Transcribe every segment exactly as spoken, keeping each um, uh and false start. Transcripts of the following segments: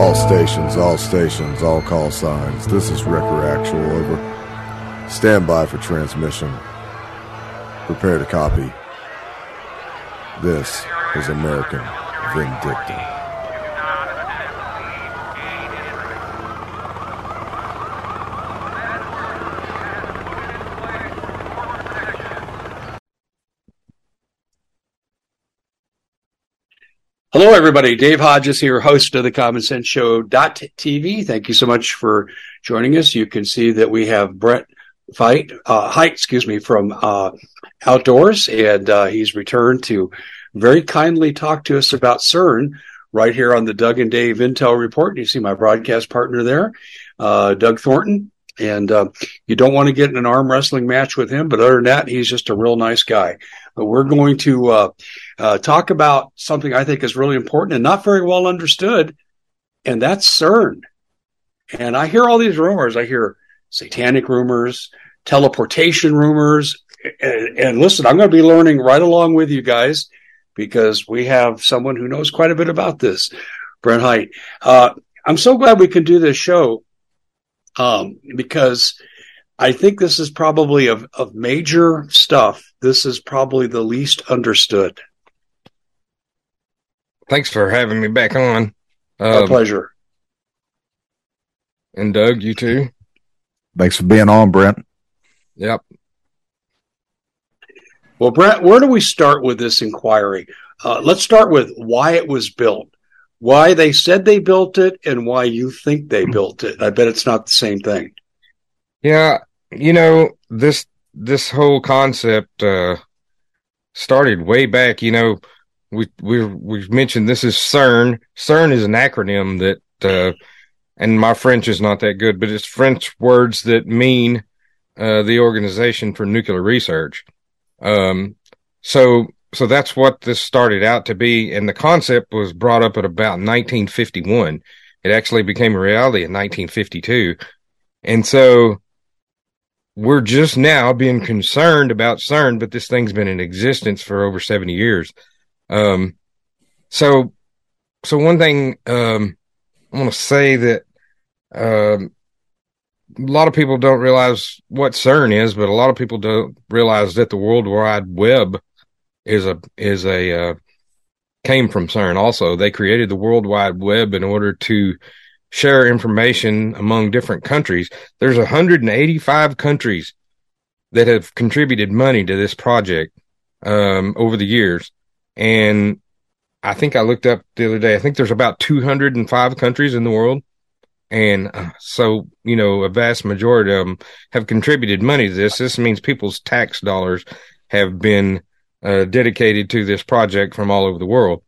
All stations, all stations, all call signs. This is Wrecker Actual, over. Stand by for transmission. Prepare to copy. This is American Vindicta. Hello, everybody. Dave Hodges here, host of the Common Sense Show T V. Thank you so much for joining us. You can see that we have Brent Fight, uh, Height, excuse me, from uh, Outdoors, and uh, he's returned to very kindly talk to us about CERN right here on the Doug and Dave Intel Report. You see my broadcast partner there, uh, Doug Thornton, and uh, you don't want to get in an arm wrestling match with him, but other than that, he's just a real nice guy. But we're going to uh, uh, talk about something I think is really important and not very well understood, and that's CERN. And I hear all these rumors. I hear satanic rumors, teleportation rumors. And, and listen, I'm going to be learning right along with you guys because we have someone who knows quite a bit about this, Brent Height. Uh, I'm so glad we can do this show um, because I think this is probably of, of major stuff. This is probably the least understood. Thanks for having me back on. My Um, pleasure. And Doug, you too. Thanks for being on, Brent. Yep. Well, Brent, where do we start with this inquiry? Uh, let's start with why it was built, why they said they built it, and why you think they built it. I bet it's not the same thing. Yeah, you know, this this whole concept uh, started way back. You know, we we we mentioned this is CERN. CERN is an acronym that, uh, and my French is not that good, but it's French words that mean uh, the Organization for Nuclear Research. Um, so so that's what this started out to be, and the concept was brought up at about nineteen fifty-one. It actually became a reality in nineteen fifty-two, and so we're just now being concerned about CERN, but this thing's been in existence for over seventy years. Um, so, so one thing, um, I want to say that, um, a lot of people don't realize what CERN is, but a lot of people don't realize that the World Wide Web is a, is a, uh, came from CERN also. They created the World Wide Web in order to share information among different countries. There's one hundred eighty-five countries that have contributed money to this project um, over the years. And I think I looked up the other day, I think there's about two hundred five countries in the world. And uh, so, you know, a vast majority of them have contributed money to this. This means people's tax dollars have been uh, dedicated to this project from all over the world.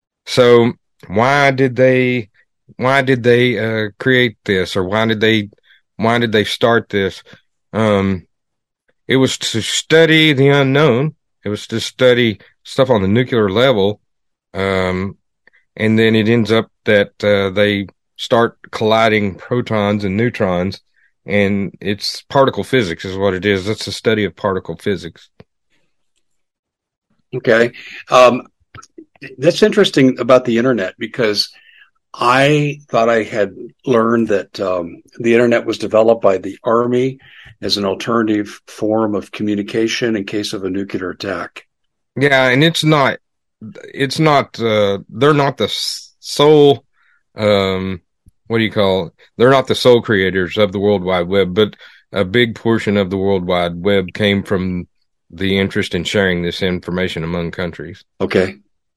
So why did they Why did they uh, create this, or why did they why did they start this? Um, it was to study the unknown. It was to study stuff on the nuclear level, um, and then it ends up that uh, they start colliding protons and neutrons, and it's particle physics is what it is. It's a study of particle physics. Okay. Um, that's interesting about the internet because I thought I had learned that um, the internet was developed by the Army as an alternative form of communication in case of a nuclear attack. Yeah, and it's not, it's not, uh, they're not the sole, um, what do you call it? They're not the sole creators of the World Wide Web, but a big portion of the World Wide Web came from the interest in sharing this information among countries. Okay.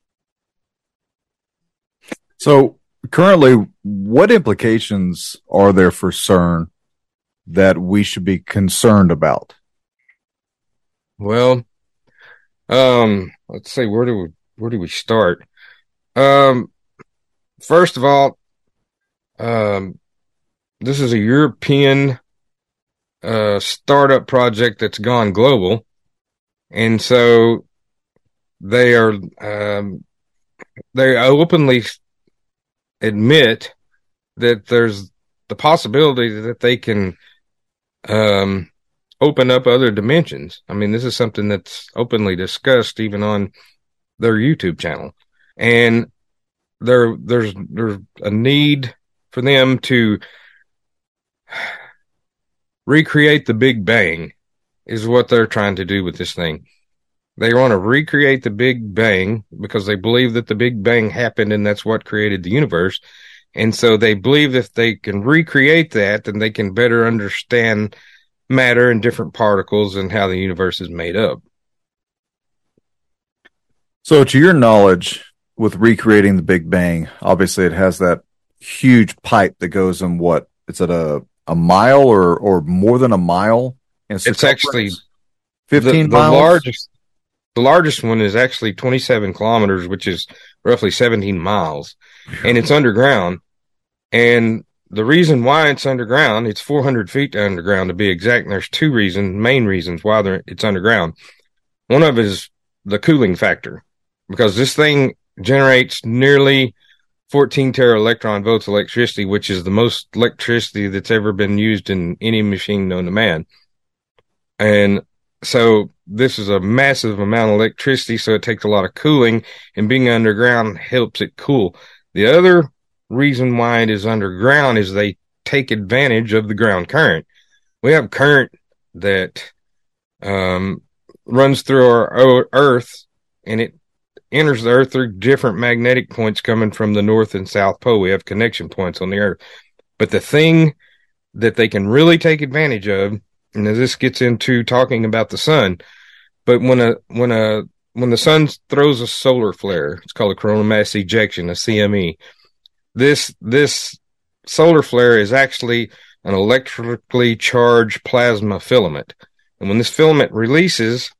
So, currently, what implications are there for CERN that we should be concerned about? Well, um, let's see, where do we, where do we start? Um, first of all, um, this is a European, uh, startup project that's gone global. And so they are, um, they openly admit that there's the possibility that they can um, open up other dimensions. I mean, this is something that's openly discussed even on their YouTube channel. And there, there's, there's a need for them to recreate the Big Bang is what they're trying to do with this thing. They want to recreate the Big Bang because they believe that the Big Bang happened and that's what created the universe. And so they believe if they can recreate that, then they can better understand matter and different particles and how the universe is made up. So to your knowledge, with recreating the Big Bang, obviously it has that huge pipe that goes in what? Is it a, a mile or, or more than a mile? In it's actually fifteen the, the miles? largest. The largest one is actually twenty-seven kilometers, which is roughly seventeen miles, and it's underground. And the reason why it's underground, it's four hundred feet underground to be exact. And there's two reasons, main reasons why it's underground. One of it is the cooling factor, because this thing generates nearly fourteen tera electron volts electricity, which is the most electricity that's ever been used in any machine known to man. And so this is a massive amount of electricity, so it takes a lot of cooling, and being underground helps it cool. The other reason why it is underground is they take advantage of the ground current. We have current that um, runs through our Earth, and it enters the Earth through different magnetic points coming from the North and South Pole. We have connection points on the Earth. But the thing that they can really take advantage of, and this gets into talking about the sun, but when a when a when the sun throws a solar flare, it's called a coronal mass ejection, a C M E. This this solar flare is actually an electrically charged plasma filament, and when this filament releases,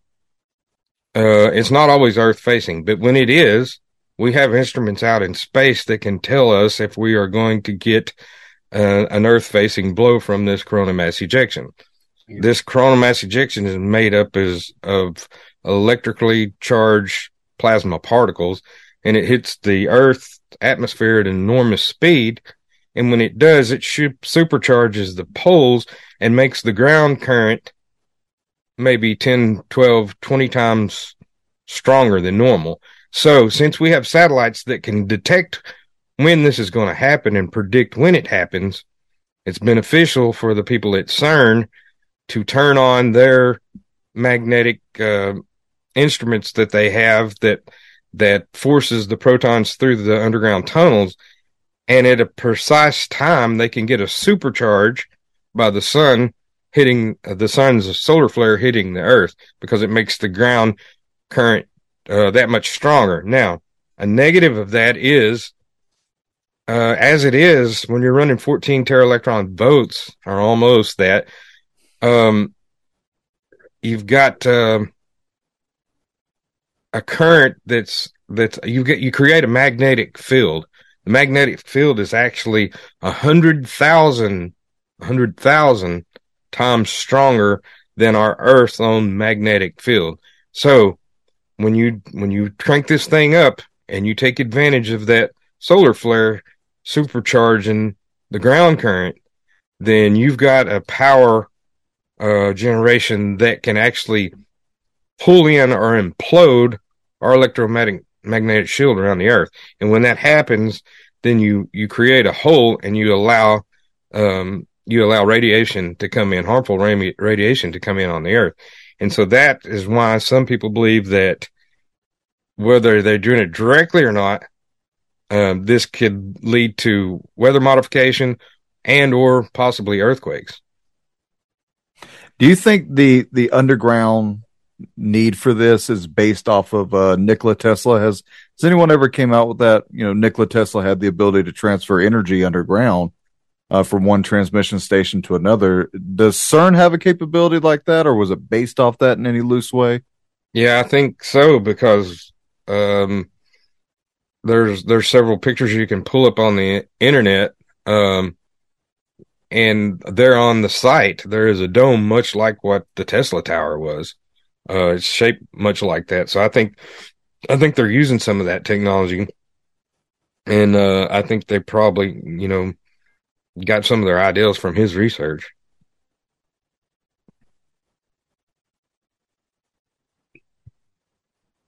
uh, it's not always Earth facing, but when it is, we have instruments out in space that can tell us if we are going to get uh, an Earth facing blow from this coronal mass ejection. This coronal mass ejection is made up as of electrically charged plasma particles, and it hits the Earth atmosphere at an enormous speed. And when it does, it supercharges the poles and makes the ground current maybe ten, twelve, twenty times stronger than normal. So since we have satellites that can detect when this is going to happen and predict when it happens, it's beneficial for the people at CERN to turn on their magnetic uh, instruments that they have that that forces the protons through the underground tunnels, and at a precise time they can get a supercharge by the sun hitting uh, the sun's solar flare hitting the Earth, because it makes the ground current uh, that much stronger. Now, a negative of that is, uh, as it is, when you're running fourteen tera electron volts, or almost that, Um, you've got uh, a current that's that's you get you create a magnetic field. The magnetic field is actually a hundred thousand, a hundred thousand times stronger than our Earth's own magnetic field. So when you when you crank this thing up and you take advantage of that solar flare supercharging the ground current, then you've got a power Uh, generation that can actually pull in or implode our electromagnetic magnetic shield around the Earth. And when that happens, then you, you create a hole and you allow um, you allow radiation to come in, harmful radi- radiation to come in on the Earth. And so that is why some people believe that whether they're doing it directly or not, um, this could lead to weather modification and or possibly earthquakes. Do you think the, the underground need for this is based off of uh, Nikola Tesla? Has has anyone ever came out with that? You know, Nikola Tesla had the ability to transfer energy underground uh, from one transmission station to another. Does CERN have a capability like that, or was it based off that in any loose way? Yeah, I think so, because um, there's there's several pictures you can pull up on the internet. Um, And there on the site, there is a dome much like what the Tesla Tower was. Uh, it's shaped much like that. So I think, I think they're using some of that technology. And, uh, I think they probably, you know, got some of their ideas from his research.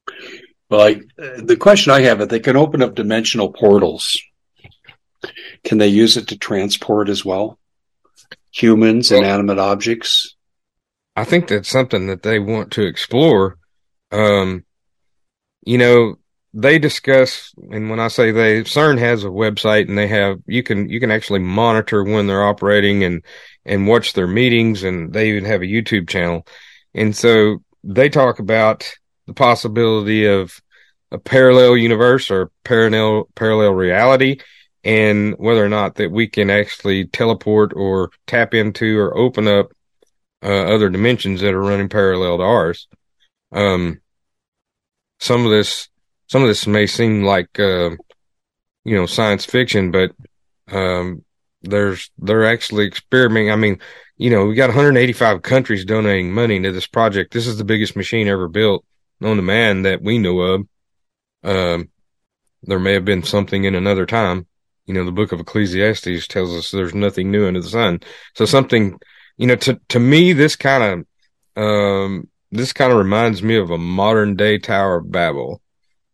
Well, I, the question I have, if they can open up dimensional portals, can they use it to transport as well? Humans, well, inanimate objects? I think that's something that they want to explore. Um, you know, they discuss, and when I say they, CERN has a website, and they have, you can, you can actually monitor when they're operating and, and watch their meetings, and they even have a YouTube channel. And so they talk about the possibility of a parallel universe or parallel, parallel reality, and whether or not that we can actually teleport or tap into or open up uh, other dimensions that are running parallel to ours. Um, some of this, some of this may seem like, uh, you know, science fiction, but, um, there's, they're actually experimenting. I mean, you know, we got one hundred eighty-five countries donating money to this project. This is the biggest machine ever built known to man that we know of. Um, there may have been something in another time. You know, the book of Ecclesiastes tells us there's nothing new under the sun. So something, you know, to, to me, this kind of, um, this kind of reminds me of a modern day Tower of Babel.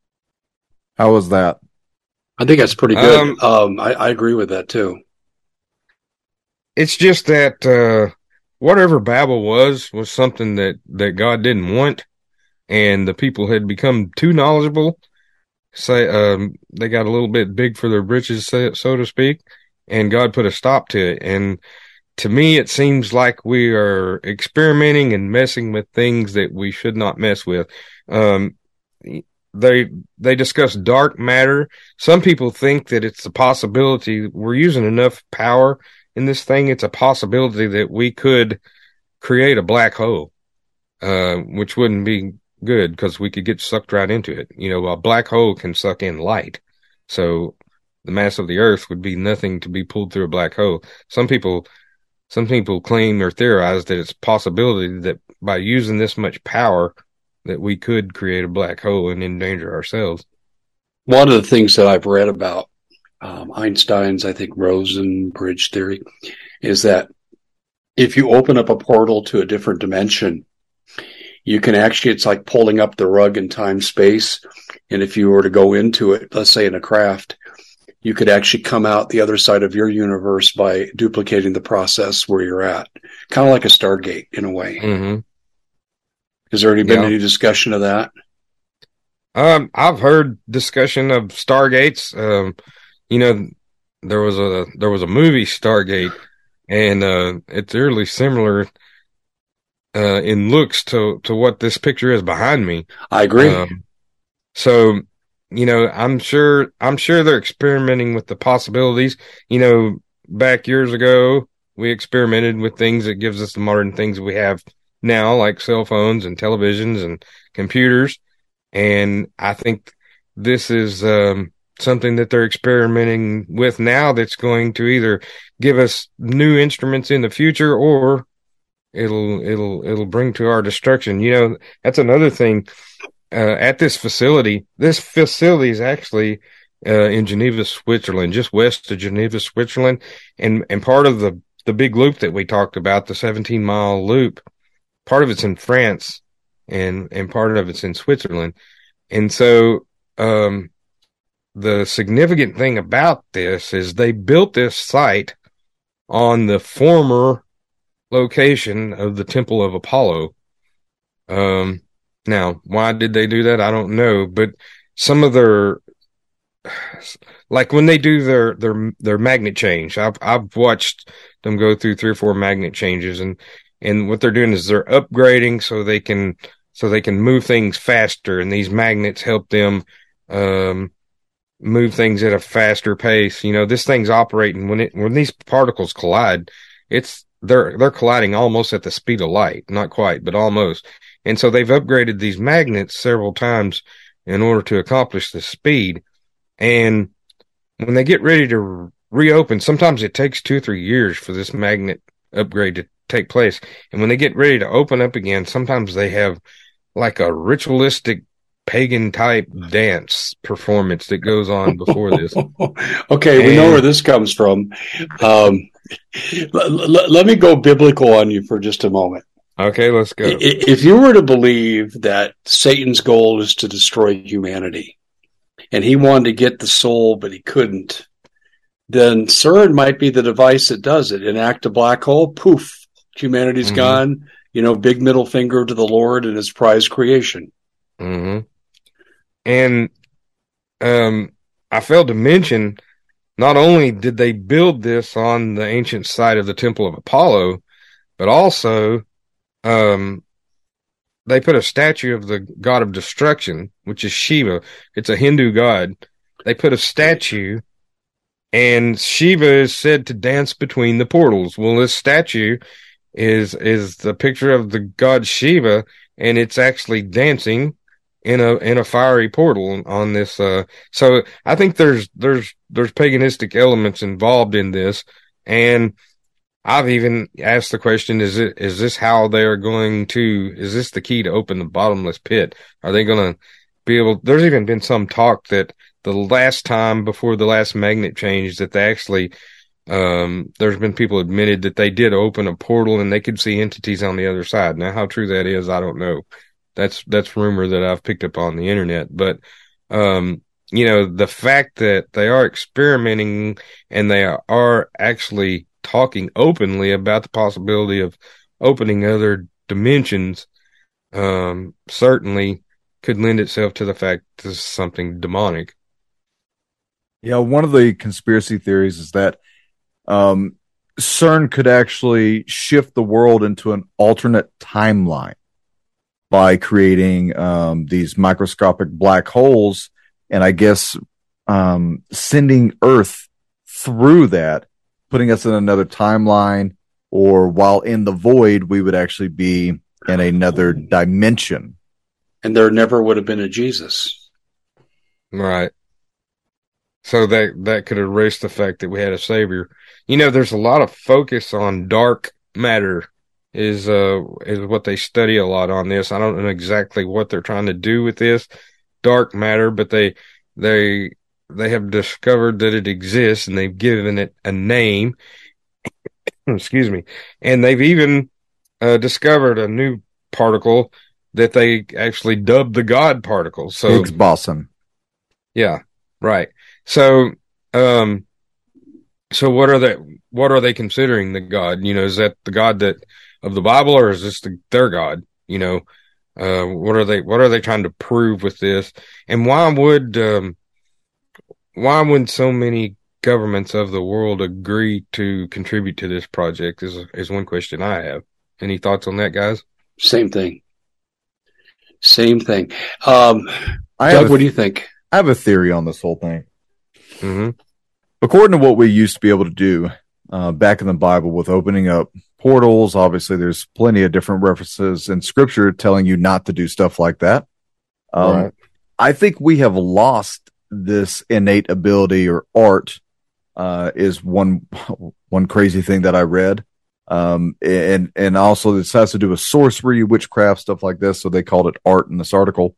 How was that? I think that's pretty good. Um, um I, I agree with that too. It's just that, uh, whatever Babel was, was something that, that God didn't want, and the people had become too knowledgeable. Say, um, they got a little bit big for their britches, so, so to speak, and God put a stop to it. And to me, it seems like we are experimenting and messing with things that we should not mess with. Um, they, they discuss dark matter. Some people think that it's a possibility. We're using enough power in this thing. It's a possibility that we could create a black hole, uh, which wouldn't be good because we could get sucked right into it. You know, a black hole can suck in light. So the mass of the earth would be nothing to be pulled through a black hole. Some people, some people claim or theorize that it's a possibility that by using this much power that we could create a black hole and endanger ourselves. One of the things that I've read about um, Einstein's, I think, Rosen bridge theory is that if you open up a portal to a different dimension, you can actually, it's like pulling up the rug in time space. And if you were to go into it, let's say in a craft, you could actually come out the other side of your universe by duplicating the process where you're at. Kind of like a Stargate in a way. Mm-hmm. Has there already been yeah. any discussion of that? Um, I've heard discussion of Stargates. Um, you know, there was a, there was a movie Stargate, and, uh, it's really similar Uh, in looks to, to what this picture is behind me. I agree. Um, so, you know, I'm sure, I'm sure they're experimenting with the possibilities. You know, back years ago, we experimented with things that gives us the modern things we have now, like cell phones and televisions and computers. And I think this is, um, something that they're experimenting with now that's going to either give us new instruments in the future or it'll it'll it'll bring to our destruction. You know, that's another thing. Uh, at this facility, this facility is actually uh, in Geneva, Switzerland, just west of Geneva, Switzerland, and and part of the the big loop that we talked about, the seventeen mile loop, part of it's in France, and and part of it's in Switzerland, and so um, the significant thing about this is they built this site on the former location of the Temple of Apollo. Um, now, why did they do that? I don't know, but some of their, like when they do their, their, their magnet change, I've, I've watched them go through three or four magnet changes, and, and what they're doing is they're upgrading so they can, so they can move things faster, and these magnets help them, um, move things at a faster pace. You know, this thing's operating when it, when these particles collide, it's, they're, they're colliding almost at the speed of light, not quite, but almost. And so they've upgraded these magnets several times in order to accomplish the speed. And when they get ready to reopen, sometimes it takes two or three years for this magnet upgrade to take place. And when they get ready to open up again, sometimes they have like a ritualistic pagan type dance performance that goes on before this. Okay, and we know where this comes from. Um, l- l- let me go biblical on you for just a moment. Okay, let's go. If you were to believe that Satan's goal is to destroy humanity, and he wanted to get the soul, but he couldn't, then CERN might be the device that does it. Enact a black hole, poof, humanity's mm-hmm. gone. You know, big middle finger to the Lord and his prized creation. Mm-hmm. And um, I failed to mention, not only did they build this on the ancient site of the Temple of Apollo, but also um, they put a statue of the god of destruction, which is Shiva. It's a Hindu god. They put a statue, and Shiva is said to dance between the portals. Well, this statue is is the picture of the god Shiva, and it's actually dancing in a in a fiery portal on this. Uh, so I think there's there's there's paganistic elements involved in this, and I've even asked the question: Is it is this how they are going to? Is this the key to open the bottomless pit? Are they going to be able? There's even been some talk that the last time before the last magnet change that they actually. Um, there's been people admitted that they did open a portal and they could see entities on the other side. Now, how true that is, I don't know. That's, that's rumor that I've picked up on the internet. But, um, you know, the fact that they are experimenting and they are, are actually talking openly about the possibility of opening other dimensions, um, certainly could lend itself to the fact this is something demonic. Yeah. One of the conspiracy theories is that Um, CERN could actually shift the world into an alternate timeline by creating um, these microscopic black holes, and I guess um, sending Earth through that, putting us in another timeline, or while in the void, we would actually be in another dimension. And there never would have been a Jesus. Right. So that, that could erase the fact that we had a savior. You know, there's a lot of focus on dark matter is, uh, is what they study a lot on this. I don't know exactly what they're trying to do with this dark matter, but they, they, they have discovered that it exists and they've given it a name. Excuse me. And they've even, uh, discovered a new particle that they actually dubbed the God particle. So Higgs boson. Yeah, right. So, um, so what are they, what are they considering the God? You know, is that the God that of the Bible, or is this the, their God? You know, uh, what are they, what are they trying to prove with this? And why would, um, why would so many governments of the world agree to contribute to this project is, is one question I have. Any thoughts on that, guys? Same thing. Same thing. Um, I Doug, have a, what do you think? I have a theory on this whole thing. Mm-hmm. According to what we used to be able to do uh, back in the Bible with opening up portals, obviously there's plenty of different references in Scripture telling you not to do stuff like that. Um, right. I think we have lost this innate ability or art. Uh, is one one crazy thing that I read, um, and and also this has to do with sorcery, witchcraft, stuff like this. So they called it art in this article,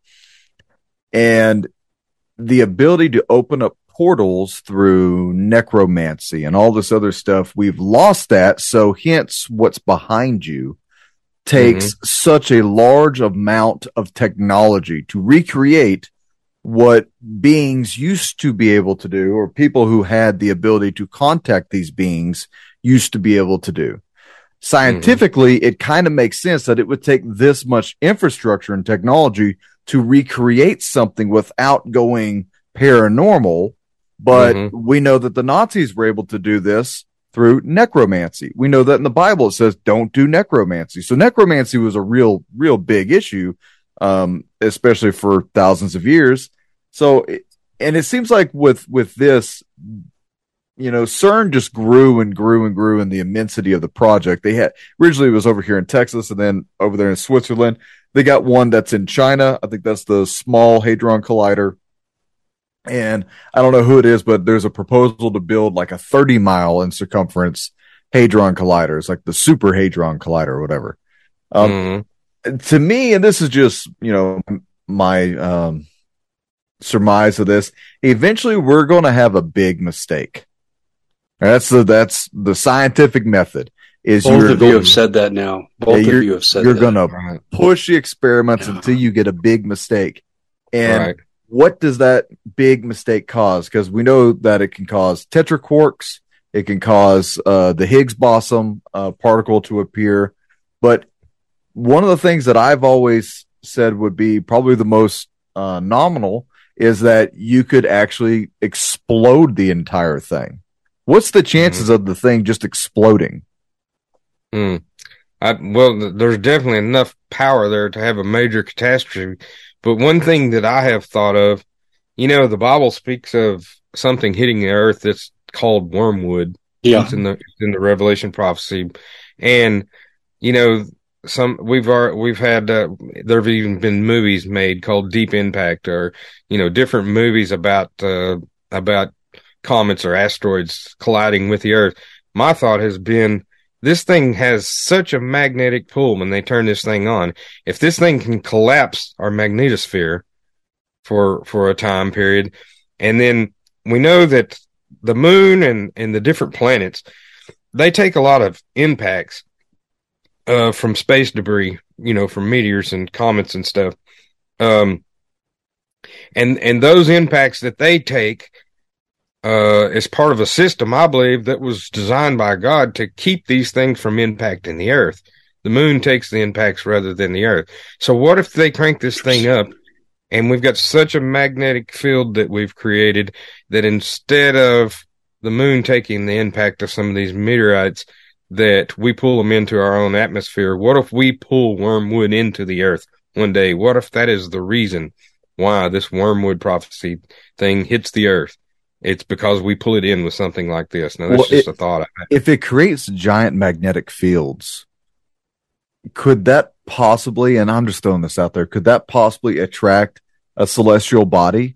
and the ability to open up portals through necromancy and all this other stuff, we've lost that. So hence what's behind you takes mm-hmm. such a large amount of technology to recreate what beings used to be able to do, or people who had the ability to contact these beings used to be able to do. Scientifically, mm-hmm. it kind of makes sense that it would take this much infrastructure and technology to recreate something without going paranormal. But mm-hmm. we know that the Nazis were able to do this through necromancy. We know that in the Bible it says don't do necromancy. So necromancy was a real, real big issue, um, especially for thousands of years. So, and it seems like with, with this, you know, CERN just grew and grew and grew in the immensity of the project. They had originally it was over here in Texas and then over there in Switzerland. They got one that's in China. I think that's the Small Hadron Collider. And I don't know who it is, but there's a proposal to build like a thirty mile in circumference Hadron Collider. It's like the Super Hadron Collider or whatever. Um, mm-hmm. To me, and this is just, you know, my um, surmise of this, eventually we're going to have a big mistake. That's the, that's the scientific method. Is Both of you have said that now. Both yeah, of you have said you're that. You're going to push the experiments yeah. until you get a big mistake. And right. what does that big mistake cause? Because we know that it can cause tetraquarks, it can cause uh, the Higgs boson uh, particle to appear. But one of the things that I've always said would be probably the most uh, nominal is that you could actually explode the entire thing. What's the chances mm-hmm. of the thing just exploding? Hmm. I, well, there's definitely enough power there to have a major catastrophe. But one thing that I have thought of, you know, the Bible speaks of something hitting the earth that's called wormwood. Yeah. It's in the, it's in the Revelation prophecy. And, you know, some, we've, our, we've had, uh, there have even been movies made called Deep Impact, or, you know, different movies about, uh, about comets or asteroids colliding with the earth. My thought has been, this thing has such a magnetic pull when they turn this thing on. If this thing can collapse our magnetosphere for for a time period, and then we know that the moon and, and the different planets, they take a lot of impacts uh, from space debris, you know, from meteors and comets and stuff. Um, and and those impacts that they take Uh, as part of a system, I believe, that was designed by God to keep these things from impacting the earth. The moon takes the impacts rather than the earth. So what if they crank this thing up and we've got such a magnetic field that we've created that instead of the moon taking the impact of some of these meteorites, that we pull them into our own atmosphere? What if we pull wormwood into the earth one day? What if that is the reason why this wormwood prophecy thing hits the earth? It's because we pull it in with something like this. Now, that's well, just it, a thought. If it creates giant magnetic fields, could that possibly, and I'm just throwing this out there, could that possibly attract a celestial body?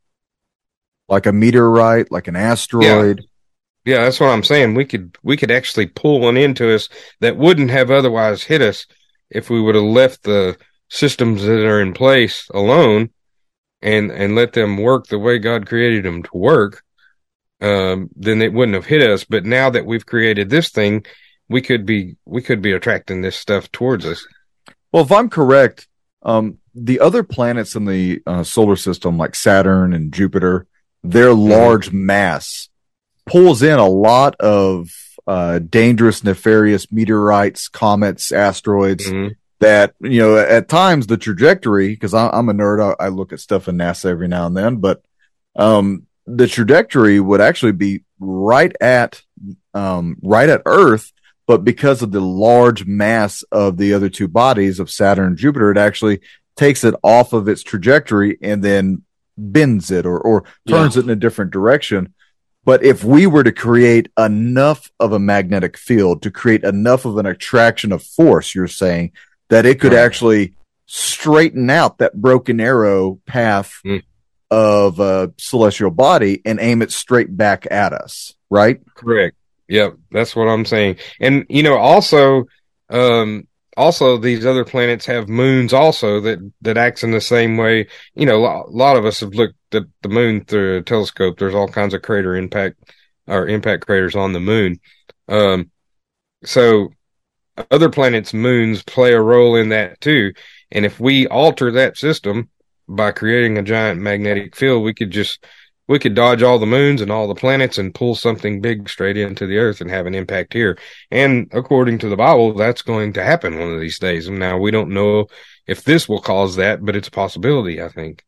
Like a meteorite, like an asteroid? Yeah, yeah, that's what I'm saying. We could we could actually pull one into us that wouldn't have otherwise hit us if we would have left the systems that are in place alone and and let them work the way God created them to work. Um, then it wouldn't have hit us. But now that we've created this thing, we could be we could be attracting this stuff towards us. Well, if I'm correct, um, the other planets in the uh, solar system, like Saturn and Jupiter, their mm-hmm. large mass pulls in a lot of uh, dangerous, nefarious meteorites, comets, asteroids. Mm-hmm. That, you know, at times the trajectory, because I'm a nerd, I, I look at stuff in NASA every now and then, but um, the trajectory would actually be right at um, right at Earth, but because of the large mass of the other two bodies of Saturn and Jupiter, it actually takes it off of its trajectory and then bends it or, or turns yeah. it in a different direction. But if we were to create enough of a magnetic field, to create enough of an attraction of force, you're saying, that it could right. actually straighten out that broken arrow path mm. of a celestial body and aim it straight back at us, right? Correct. Yep, that's what I'm saying. And, you know, also, um, also these other planets have moons also that, that acts in the same way. You know, a lot of us have looked at the moon through a telescope. There's all kinds of crater impact or impact craters on the moon. Um, so, other planets' moons play a role in that too. And if we alter that system by creating a giant magnetic field, we could just, we could dodge all the moons and all the planets and pull something big straight into the earth and have an impact here. And according to the Bible, that's going to happen one of these days. And now we don't know if this will cause that, but it's a possibility, I think.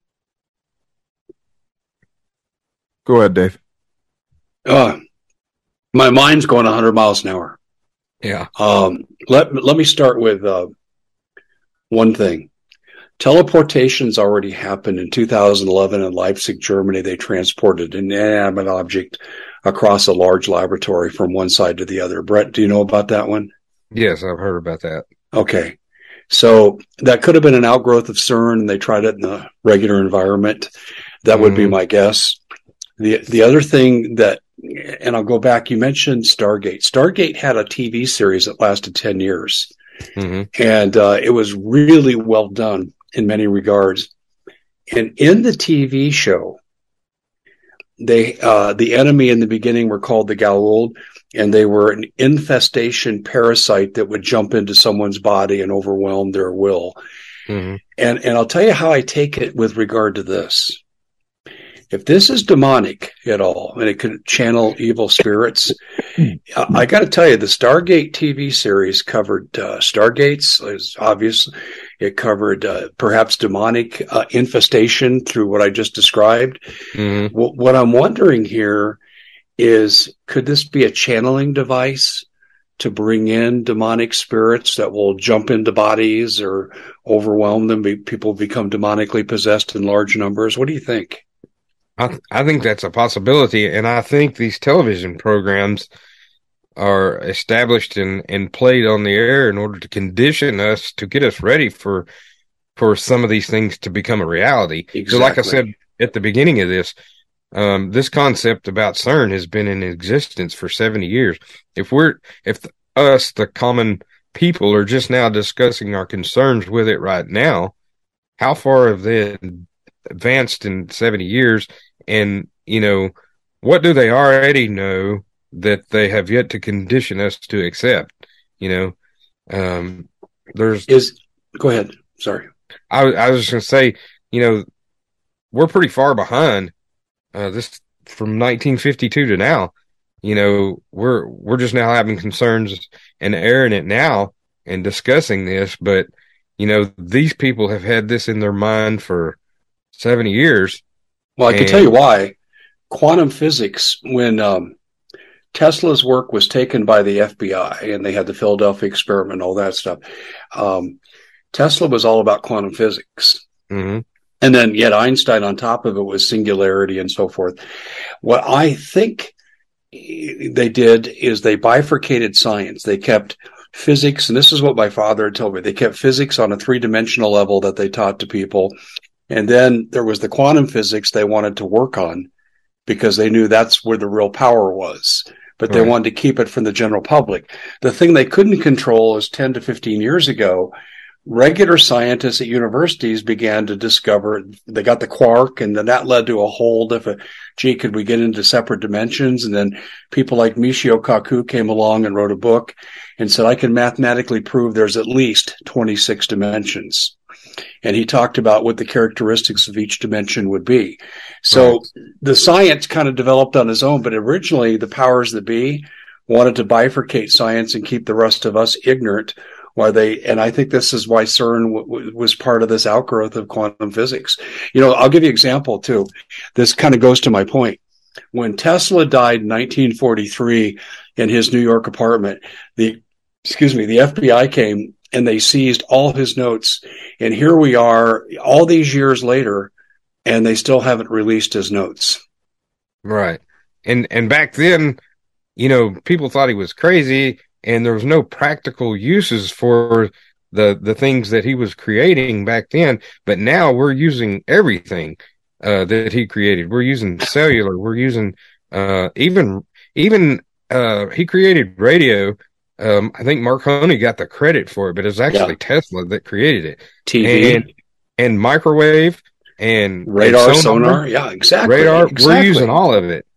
Go ahead, Dave. Uh, my mind's going one hundred miles an hour. Yeah. Um, let, let me start with uh, one thing. Teleportation's already happened in two thousand eleven in Leipzig, Germany. They transported an inanimate object across a large laboratory from one side to the other. Brett, do you know about that one? Yes, I've heard about that. Okay. So that could have been an outgrowth of CERN, and they tried it in the regular environment. That would mm-hmm. be my guess. The the other thing that, and I'll go back, you mentioned Stargate. Stargate had a T V series that lasted ten years. Mm-hmm. And uh, it was really well done in many regards. And in the T V show, they uh, the enemy in the beginning were called the Goa'uld, and they were an infestation parasite that would jump into someone's body and overwhelm their will. Mm-hmm. And, and I'll tell you how I take it with regard to this. If this is demonic at all, and it could channel evil spirits, I, I got to tell you, the Stargate T V series covered uh, Stargates, is obvious. It covered uh, perhaps demonic uh, infestation through what I just described. Mm-hmm. W- what I'm wondering here is, could this be a channeling device to bring in demonic spirits that will jump into bodies or overwhelm them? Be- people become demonically possessed in large numbers. What do you think? I, th- I think that's a possibility, and I think these television programs are established and, and played on the air in order to condition us, to get us ready for for some of these things to become a reality. Exactly. So like I said at the beginning of this, um, this concept about CERN has been in existence for seventy years. If we're, if the, us, the common people, are just now discussing our concerns with it right now, how far have they advanced in seventy years? And, you know, what do they already know that they have yet to condition us to accept? You know, um, there's is go ahead. Sorry. I, I was just going to say, you know, we're pretty far behind, uh, this from nineteen fifty-two to now. You know, we're, we're just now having concerns and airing it now and discussing this, but, you know, these people have had this in their mind for seventy years. Well, I can tell you why. Quantum physics, when um, Tesla's work was taken by the F B I and they had the Philadelphia experiment and all that stuff, um, Tesla was all about quantum physics. Mm-hmm. And then yet Einstein on top of it was singularity and so forth. What I think they did is they bifurcated science. They kept physics, and this is what my father had told me, they kept physics on a three-dimensional level that they taught to people. And then there was the quantum physics they wanted to work on because they knew that's where the real power was. But they Right. wanted to keep it from the general public. The thing they couldn't control is ten to fifteen years ago, regular scientists at universities began to discover, they got the quark, and then that led to a whole different, gee, could we get into separate dimensions? And then people like Michio Kaku came along and wrote a book and said, I can mathematically prove there's at least twenty-six dimensions. And he talked about what the characteristics of each dimension would be. So Right. the science kind of developed on its own, but originally the powers that be wanted to bifurcate science and keep the rest of us ignorant. Why they, and I think this is why CERN w- w- was part of this outgrowth of quantum physics. You know, I'll give you an example too. This kind of goes to my point. When Tesla died in nineteen forty-three in his New York apartment, the, excuse me, the F B I came and they seized all his notes. And here we are all these years later, and they still haven't released his notes. Right. And, and back then, you know, people thought he was crazy, and there was no practical uses for the, the things that he was creating back then. But now we're using everything, uh, that he created. We're using cellular. We're using, uh, even, even, uh, he created radio. Um, I think Marconi got the credit for it, but it was actually Yeah. Tesla that created it. T V, And, and microwave and radar, and sonar. Yeah, exactly. radar. Exactly. We're using all of it.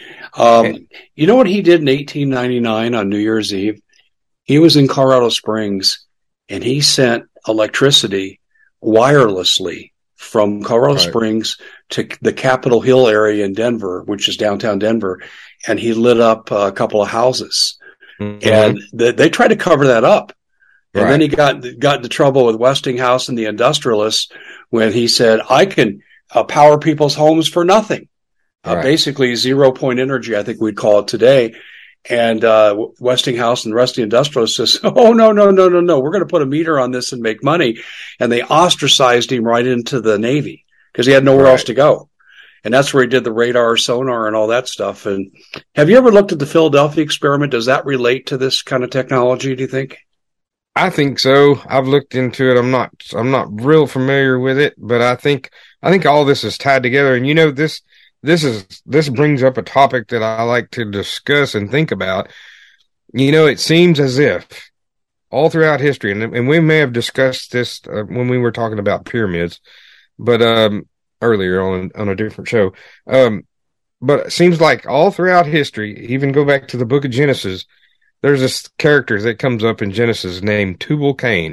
Um, you know what he did in eighteen ninety-nine on New Year's Eve? He was in Colorado Springs, and he sent electricity wirelessly from Colorado Right. Springs to the Capitol Hill area in Denver, which is downtown Denver, and he lit up a couple of houses. Mhm. And th- they tried to cover that up. And Right. then he got got into trouble with Westinghouse and the industrialists when he said, I can uh, power people's homes for nothing. Uh, Right. basically zero point energy, I think we'd call it today. And uh, Westinghouse and the rest of the industrialists says, oh, no, no, no, no, no. We're going to put a meter on this and make money. And they ostracized him right into the Navy because he had nowhere Right. else to go. And that's where he did the radar, sonar, and all that stuff. And have you ever looked at the Philadelphia experiment? Does that relate to this kind of technology, do you think? I think so. I've looked into it. I'm not, I'm not real familiar with it, but I think, I think all this is tied together. And you know, this, this is, this brings up a topic that I like to discuss and think about. You know, it seems as if all throughout history, and, and we may have discussed this uh, when we were talking about pyramids, but, um, earlier on, on a different show. Um, but it seems like all throughout history, even go back to the book of Genesis, there's this character that comes up in Genesis named Tubal-Cain.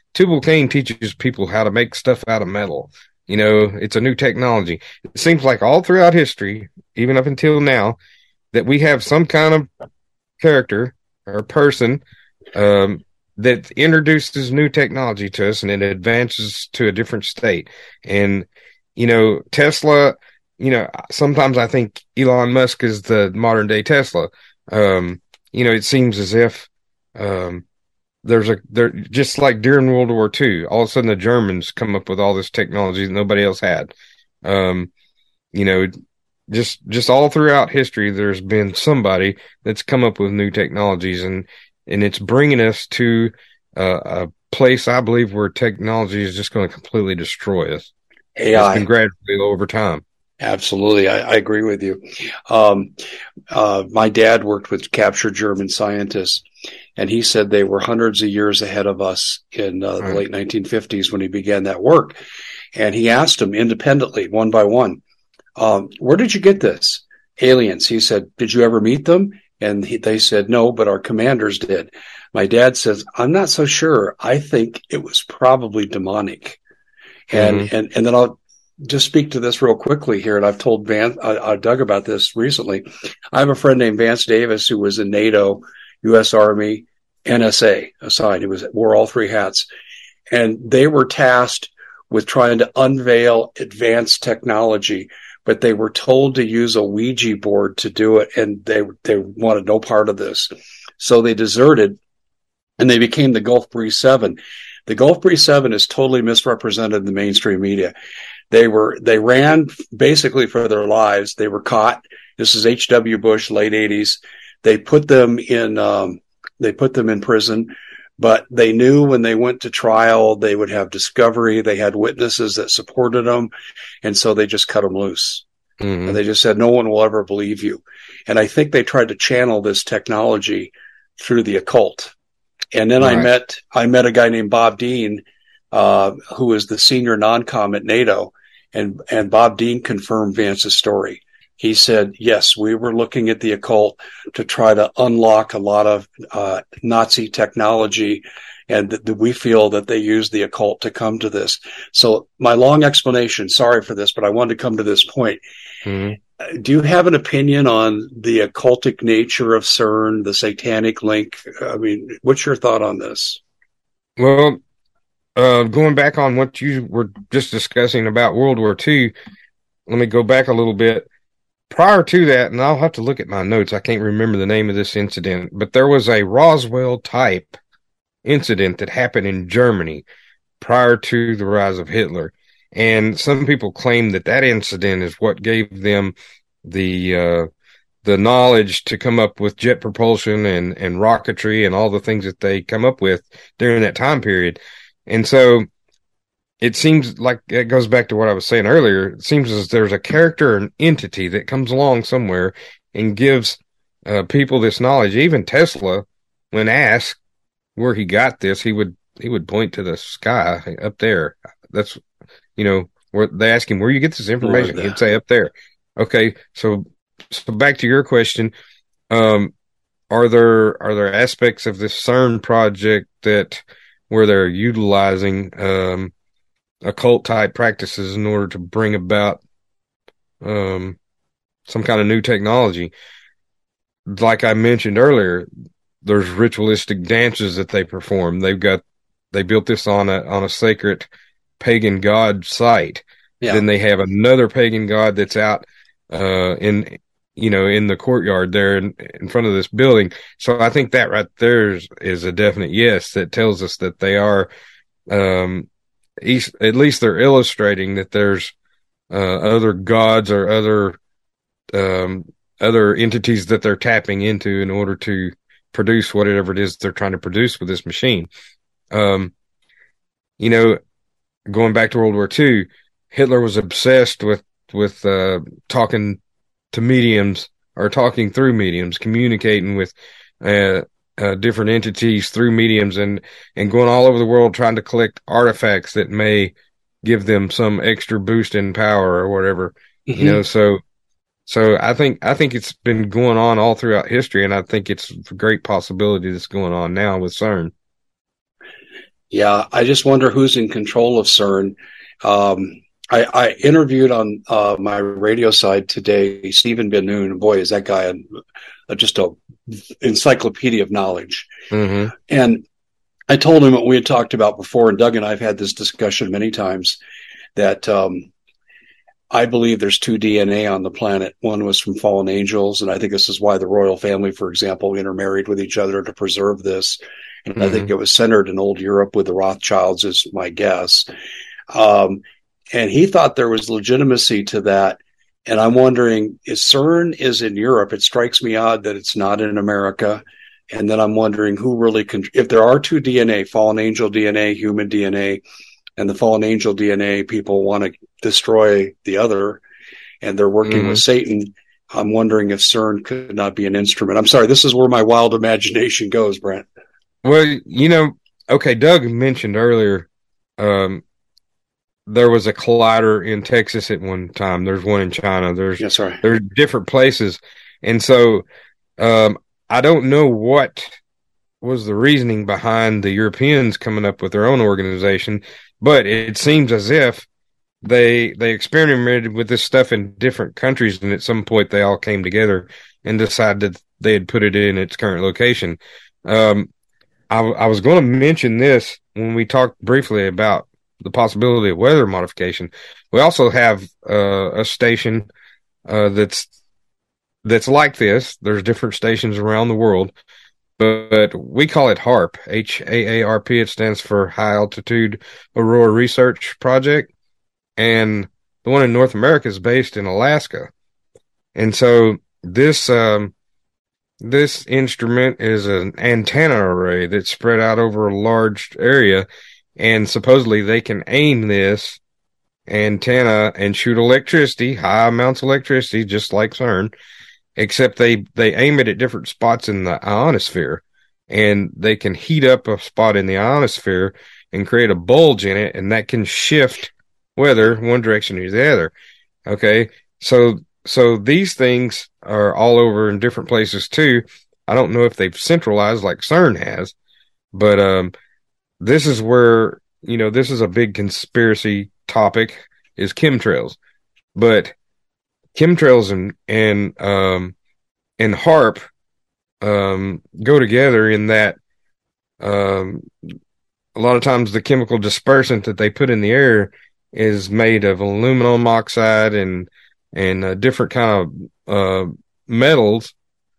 tubal cane teaches people how to make stuff out of metal. You know, it's a new technology. It seems like all throughout history, even up until now, that we have some kind of character or person um, that introduces new technology to us and it advances to a different state. And, you know, Tesla, you know, sometimes I think Elon Musk is the modern day Tesla. Um, you know, it seems as if um, there's a, there just like during World War Two, all of a sudden the Germans come up with all this technology that nobody else had. Um, you know, just, just all throughout history, there's been somebody that's come up with new technologies, and, and it's bringing us to uh, a place, I believe, where technology is just going to completely destroy us. A I. It's been gradually over time. Absolutely. I, I agree with you. Um, uh, my dad worked with captured German scientists, and he said they were hundreds of years ahead of us in uh, the Right. late nineteen fifties when he began that work. And he asked them independently, one by one, um, where did you get this? Aliens. He said, did you ever meet them? And he, they said, no, but our commanders did. My dad says, I'm not so sure. I think it was probably demonic. And, Mhm. and, and then I'll just speak to this real quickly here. And I've told Van, uh, uh, Doug about this recently. I have a friend named Vance Davis who was in NATO, U S Army, N S A assigned. He was, wore all three hats, and they were tasked with trying to unveil advanced technology, but they were told to use a Ouija board to do it. And they, they wanted no part of this. So they deserted and they became the Gulf Breeze Seven. The Gulf Breeze Seven is totally misrepresented in the mainstream media. They were, they ran basically for their lives. They were caught. This is H W Bush, late eighties. They put them in, um, they put them in prison, but they knew when they went to trial, they would have discovery. They had witnesses that supported them. And so they just cut them loose. Mhm. And they just said, no one will ever believe you. And I think they tried to channel this technology through the occult. And then I Right. met, I met a guy named Bob Dean, uh, who was the senior non-com at NATO. And, and Bob Dean confirmed Vance's story. He said, yes, we were looking at the occult to try to unlock a lot of, uh, Nazi technology. And that, that we feel that they used the occult to come to this. So my long explanation, sorry for this, but I wanted to come to this point. Mhm. Do you have an opinion on the occultic nature of CERN, the satanic link? I mean, what's your thought on this? Well, uh, going back on what you were just discussing about World War Two, let me go back a little bit. Prior to that, and I'll have to look at my notes, I can't remember the name of this incident, but there was a Roswell type incident that happened in Germany prior to the rise of Hitler. And some people claim that that incident is what gave them the, uh, the knowledge to come up with jet propulsion and, and rocketry and all the things that they come up with during that time period. And so it seems like it goes back to what I was saying earlier. It seems as there's a character or an entity that comes along somewhere and gives uh, people this knowledge. Even Tesla, when asked where he got this, he would he would point to the sky up there. That's, you know, where they ask him, where you get this information? Lord, He'd say up there. Okay, so so back to your question. Um, are there are there aspects of this CERN project that where they're utilizing um, occult type practices in order to bring about um, some kind of new technology? Like I mentioned earlier, there's ritualistic dances that they perform. They've got they built this on a on a sacred pagan god site. Yeah. Then they have another pagan god that's out uh, in you know in the courtyard there in, in front of this building. So I think that right there is, is a definite yes. That tells us that they are um, at least they're illustrating that there's uh, other gods or other um, other entities that they're tapping into in order to produce whatever it is they're trying to produce with this machine. Um, you know, going back to World War Two, Hitler was obsessed with with uh, talking to mediums or talking through mediums, communicating with uh, uh, different entities through mediums, and and going all over the world trying to collect artifacts that may give them some extra boost in power or whatever. Mm-hmm. You know, so so I think I think it's been going on all throughout history, and I think it's a great possibility that's going on now with CERN. Yeah, I just wonder who's in control of CERN. Um, I, I interviewed on uh, my radio side today Stephen Ben Noon. Boy, is that guy a, a, just a encyclopedia of knowledge. Mm-hmm. And I told him what we had talked about before, and Doug and I have had this discussion many times, that um, I believe there's two D N A on the planet. One was from fallen angels, and I think this is why the royal family, for example, intermarried with each other to preserve this. And mm-hmm. I think it was centered in old Europe with the Rothschilds, is my guess. Um, and he thought there was legitimacy to that. And I'm wondering, is CERN is in Europe? It strikes me odd that it's not in America. And then I'm wondering who really can, if there are two D N A, fallen angel D N A, human D N A, and the fallen angel D N A people want to destroy the other, and they're working mm-hmm. with Satan. I'm wondering if CERN could not be an instrument. I'm sorry, this is where my wild imagination goes, Brent. Well, you know, okay, Doug mentioned earlier um, there was a collider in Texas at one time. There's one in China. There's yes, sorry. There's different places. And so um, I don't know what was the reasoning behind the Europeans coming up with their own organization, but it seems as if they they experimented with this stuff in different countries, and at some point they all came together and decided that they had put it in its current location. Um I, I was going to mention this when we talked briefly about the possibility of weather modification. We also have uh, a station uh, that's that's like this. There's different stations around the world, but, but we call it HAARP, H A A R P. It stands for High Altitude Aurora Research Project. And the one in North America is based in Alaska. And so this... Um, This instrument is an antenna array that's spread out over a large area, and supposedly they can aim this antenna and shoot electricity, high amounts of electricity, just like CERN, except they, they aim it at different spots in the ionosphere, and they can heat up a spot in the ionosphere and create a bulge in it, and that can shift weather one direction or the other. Okay, so So these things are all over in different places too. I don't know if they've centralized like CERN has, but um, this is where, you know, this is a big conspiracy topic, is chemtrails. But chemtrails and and um, and HAARP um, go together in that um, a lot of times the chemical dispersant that they put in the air is made of aluminum oxide and and uh, different kind of uh, metals,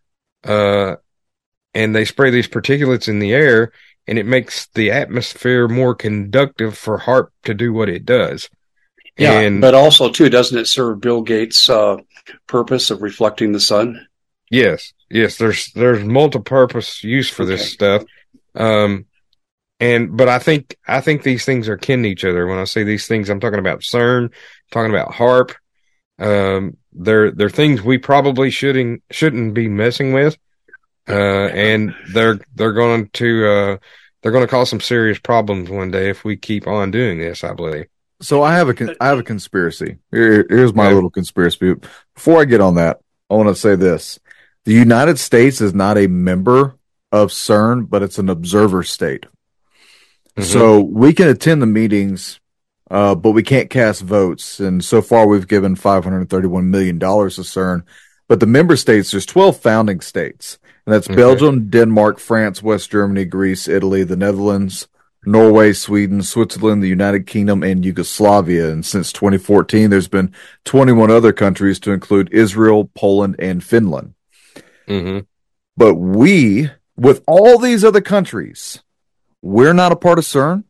uh, and they spray these particulates in the air, and it makes the atmosphere more conductive for HAARP to do what it does. Yeah, and, but also, too, doesn't it serve Bill Gates' uh, purpose of reflecting the sun? Yes, yes, there's there's multi-purpose use for okay. this stuff. Um, and but I think I think these things are kin to each other. When I say these things, I'm talking about CERN, talking about HAARP. Um, they're, they're things we probably shouldn't, shouldn't be messing with. Uh, and they're, they're going to, uh, they're going to cause some serious problems one day if we keep on doing this, I believe. So I have a, I have a conspiracy. Here, here's my yeah. little conspiracy. Before I get on that, I want to say this. The United States is not a member of CERN, but it's an observer state. Mm-hmm. So we can attend the meetings, Uh, but we can't cast votes. And so far, we've given five hundred thirty-one million dollars to CERN. But the member states, there's twelve founding states. And that's okay. Belgium, Denmark, France, West Germany, Greece, Italy, the Netherlands, Norway, Sweden, Switzerland, the United Kingdom, and Yugoslavia. And since twenty fourteen, there's been twenty-one other countries to include Israel, Poland, and Finland. Mm-hmm. But we, with all these other countries, we're not a part of CERN.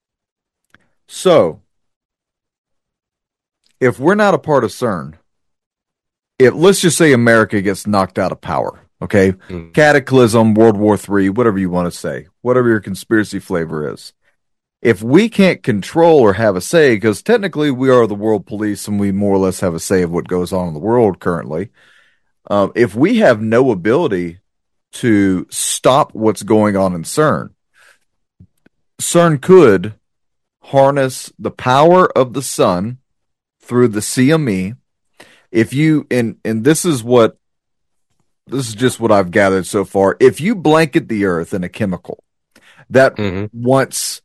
So, if we're not a part of CERN, if let's just say America gets knocked out of power, okay? Mm. Cataclysm, World War Three, whatever you want to say, whatever your conspiracy flavor is. If we can't control or have a say, because technically we are the world police and we more or less have a say of what goes on in the world currently, um, if we have no ability to stop what's going on in CERN, CERN could harness the power of the sun through the C M E. If you, and, and this is what, this is just what I've gathered so far. If you blanket the earth in a chemical that mm-hmm. once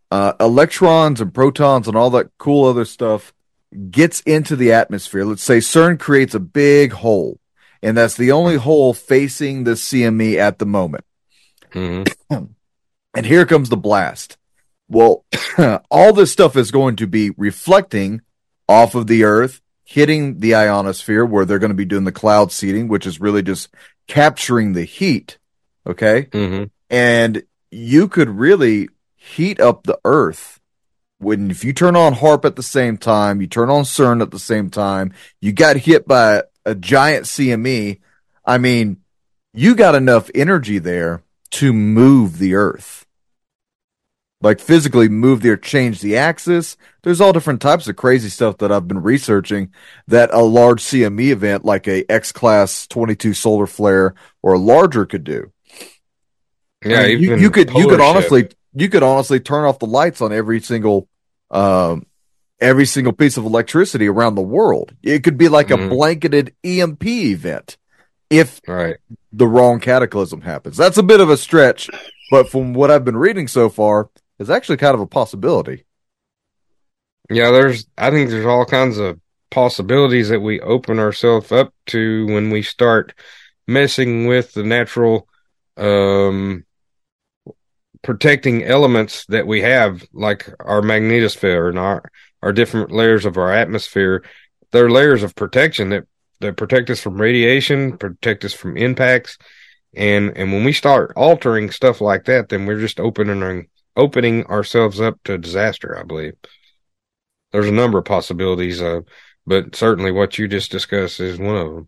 uh, electrons and protons and all that cool other stuff gets into the atmosphere. Let's say CERN creates a big hole, and that's the only hole facing the C M E at the moment. Mm-hmm. And here comes the blast. Well, all this stuff is going to be reflecting off of the Earth, hitting the ionosphere where they're going to be doing the cloud seeding, which is really just capturing the heat. Okay. Mm-hmm. And you could really heat up the Earth when, if you turn on HAARP at the same time, you turn on CERN at the same time, you got hit by a, a giant C M E. I mean, you got enough energy there to move the Earth. Like physically move the Earth, change the axis. There's all different types of crazy stuff that I've been researching that a large C M E event like a X-class twenty-two solar flare or larger could do. Yeah, I mean, you, you could you could honestly ship. you could honestly turn off the lights on every single um, every single piece of electricity around the world. It could be like mm-hmm. a blanketed E M P event if right. the wrong cataclysm happens. That's a bit of a stretch, but from what I've been reading so far, it's actually kind of a possibility. Yeah, there's I think there's all kinds of possibilities that we open ourselves up to when we start messing with the natural um protecting elements that we have, like our magnetosphere and our, our different layers of our atmosphere. They're layers of protection that, that protect us from radiation, protect us from impacts. And, and when we start altering stuff like that, then we're just opening, opening ourselves up to disaster, I believe. There's a number of possibilities, uh, but certainly what you just discussed is one of them.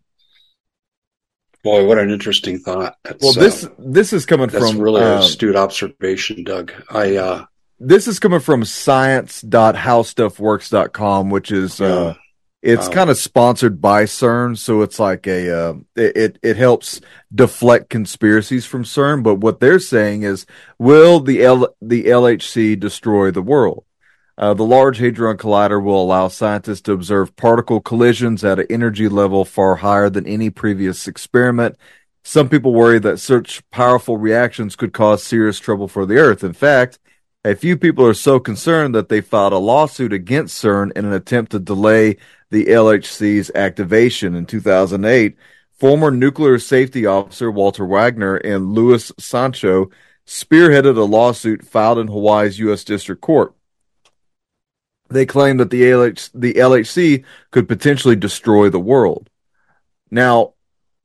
Boy, what an interesting thought. That's, well, this uh, this is coming that's from really uh, an astute observation, Doug. I uh, this is coming from science dot how stuff works dot com, which is uh, it's wow. kind of sponsored by CERN, so it's like a uh, it it helps deflect conspiracies from CERN. But what they're saying is, will the L, the L H C destroy the world? Uh, the Large Hadron Collider will allow scientists to observe particle collisions at an energy level far higher than any previous experiment. Some people worry that such powerful reactions could cause serious trouble for the Earth. In fact, a few people are so concerned that they filed a lawsuit against CERN in an attempt to delay the L H C's activation. In two thousand eight, former nuclear safety officer Walter Wagner and Luis Sancho spearheaded a lawsuit filed in Hawaii's U S District Court. They claim that the L H, the L H C could potentially destroy the world. Now,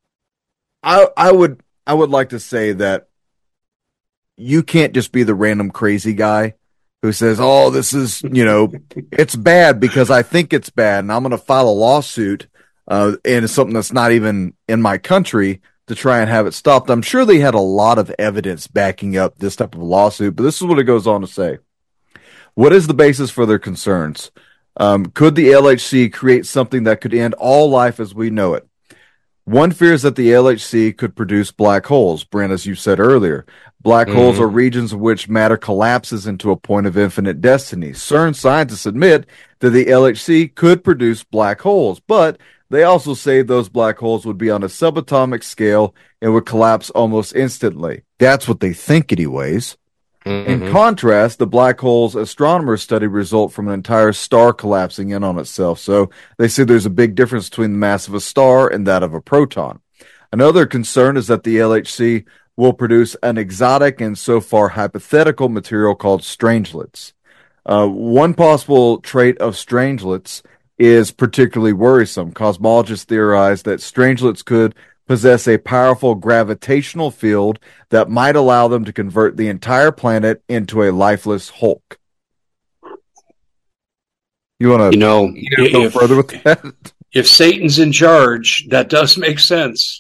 I I would I would like to say that you can't just be the random crazy guy who says, "Oh, this is, you know, it's bad because I think it's bad, and I'm going to file a lawsuit, uh, and it's something that's not even in my country to try and have it stopped." I'm sure they had a lot of evidence backing up this type of lawsuit, but this is what it goes on to say. What is the basis for their concerns? Um, could the L H C create something that could end all life as we know it? One fears that the L H C could produce black holes. Brent, as you said earlier, black mm-hmm. holes are regions in which matter collapses into a point of infinite destiny. CERN scientists admit that the L H C could produce black holes, but they also say those black holes would be on a subatomic scale and would collapse almost instantly. That's what they think anyways. Mm-hmm. In contrast, the black holes astronomers study result from an entire star collapsing in on itself. So they say there's a big difference between the mass of a star and that of a proton. Another concern is that the L H C will produce an exotic and so far hypothetical material called strangelets. Uh, one possible trait of strangelets is particularly worrisome. Cosmologists theorize that strangelets could possess a powerful gravitational field that might allow them to convert the entire planet into a lifeless hulk. You want to you know, go if, further with that? If Satan's in charge, that does make sense.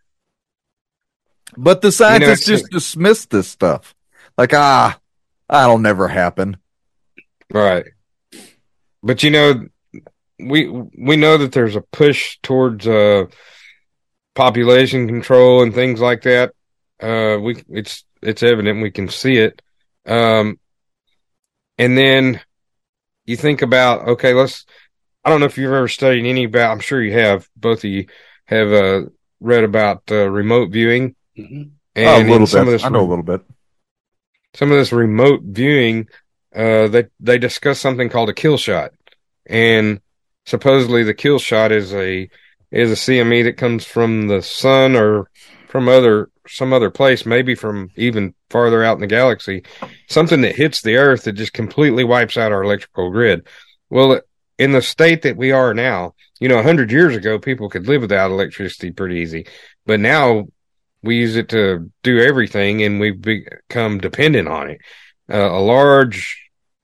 But the scientists you know, just dismiss this stuff. Like, ah, that'll never happen. Right. But, you know, we we know that there's a push towards uh, population control and things like that. Uh, we it's it's evident, we can see it. Um, and then you think about, okay, let's. I don't know if you've ever studied any about. I'm sure you have. Both of you have uh, read about uh, remote viewing. Mm-hmm. And oh, a little some bit. Of this I know a little bit. Some of this remote viewing uh, they they discuss something called a kill shot, and supposedly the kill shot is a is a C M E that comes from the sun or from other some other place, maybe from even farther out in the galaxy, something that hits the Earth that just completely wipes out our electrical grid. Well, in the state that we are now, you know, a hundred years ago, people could live without electricity pretty easy, but now we use it to do everything, and we've become dependent on it. Uh, a large,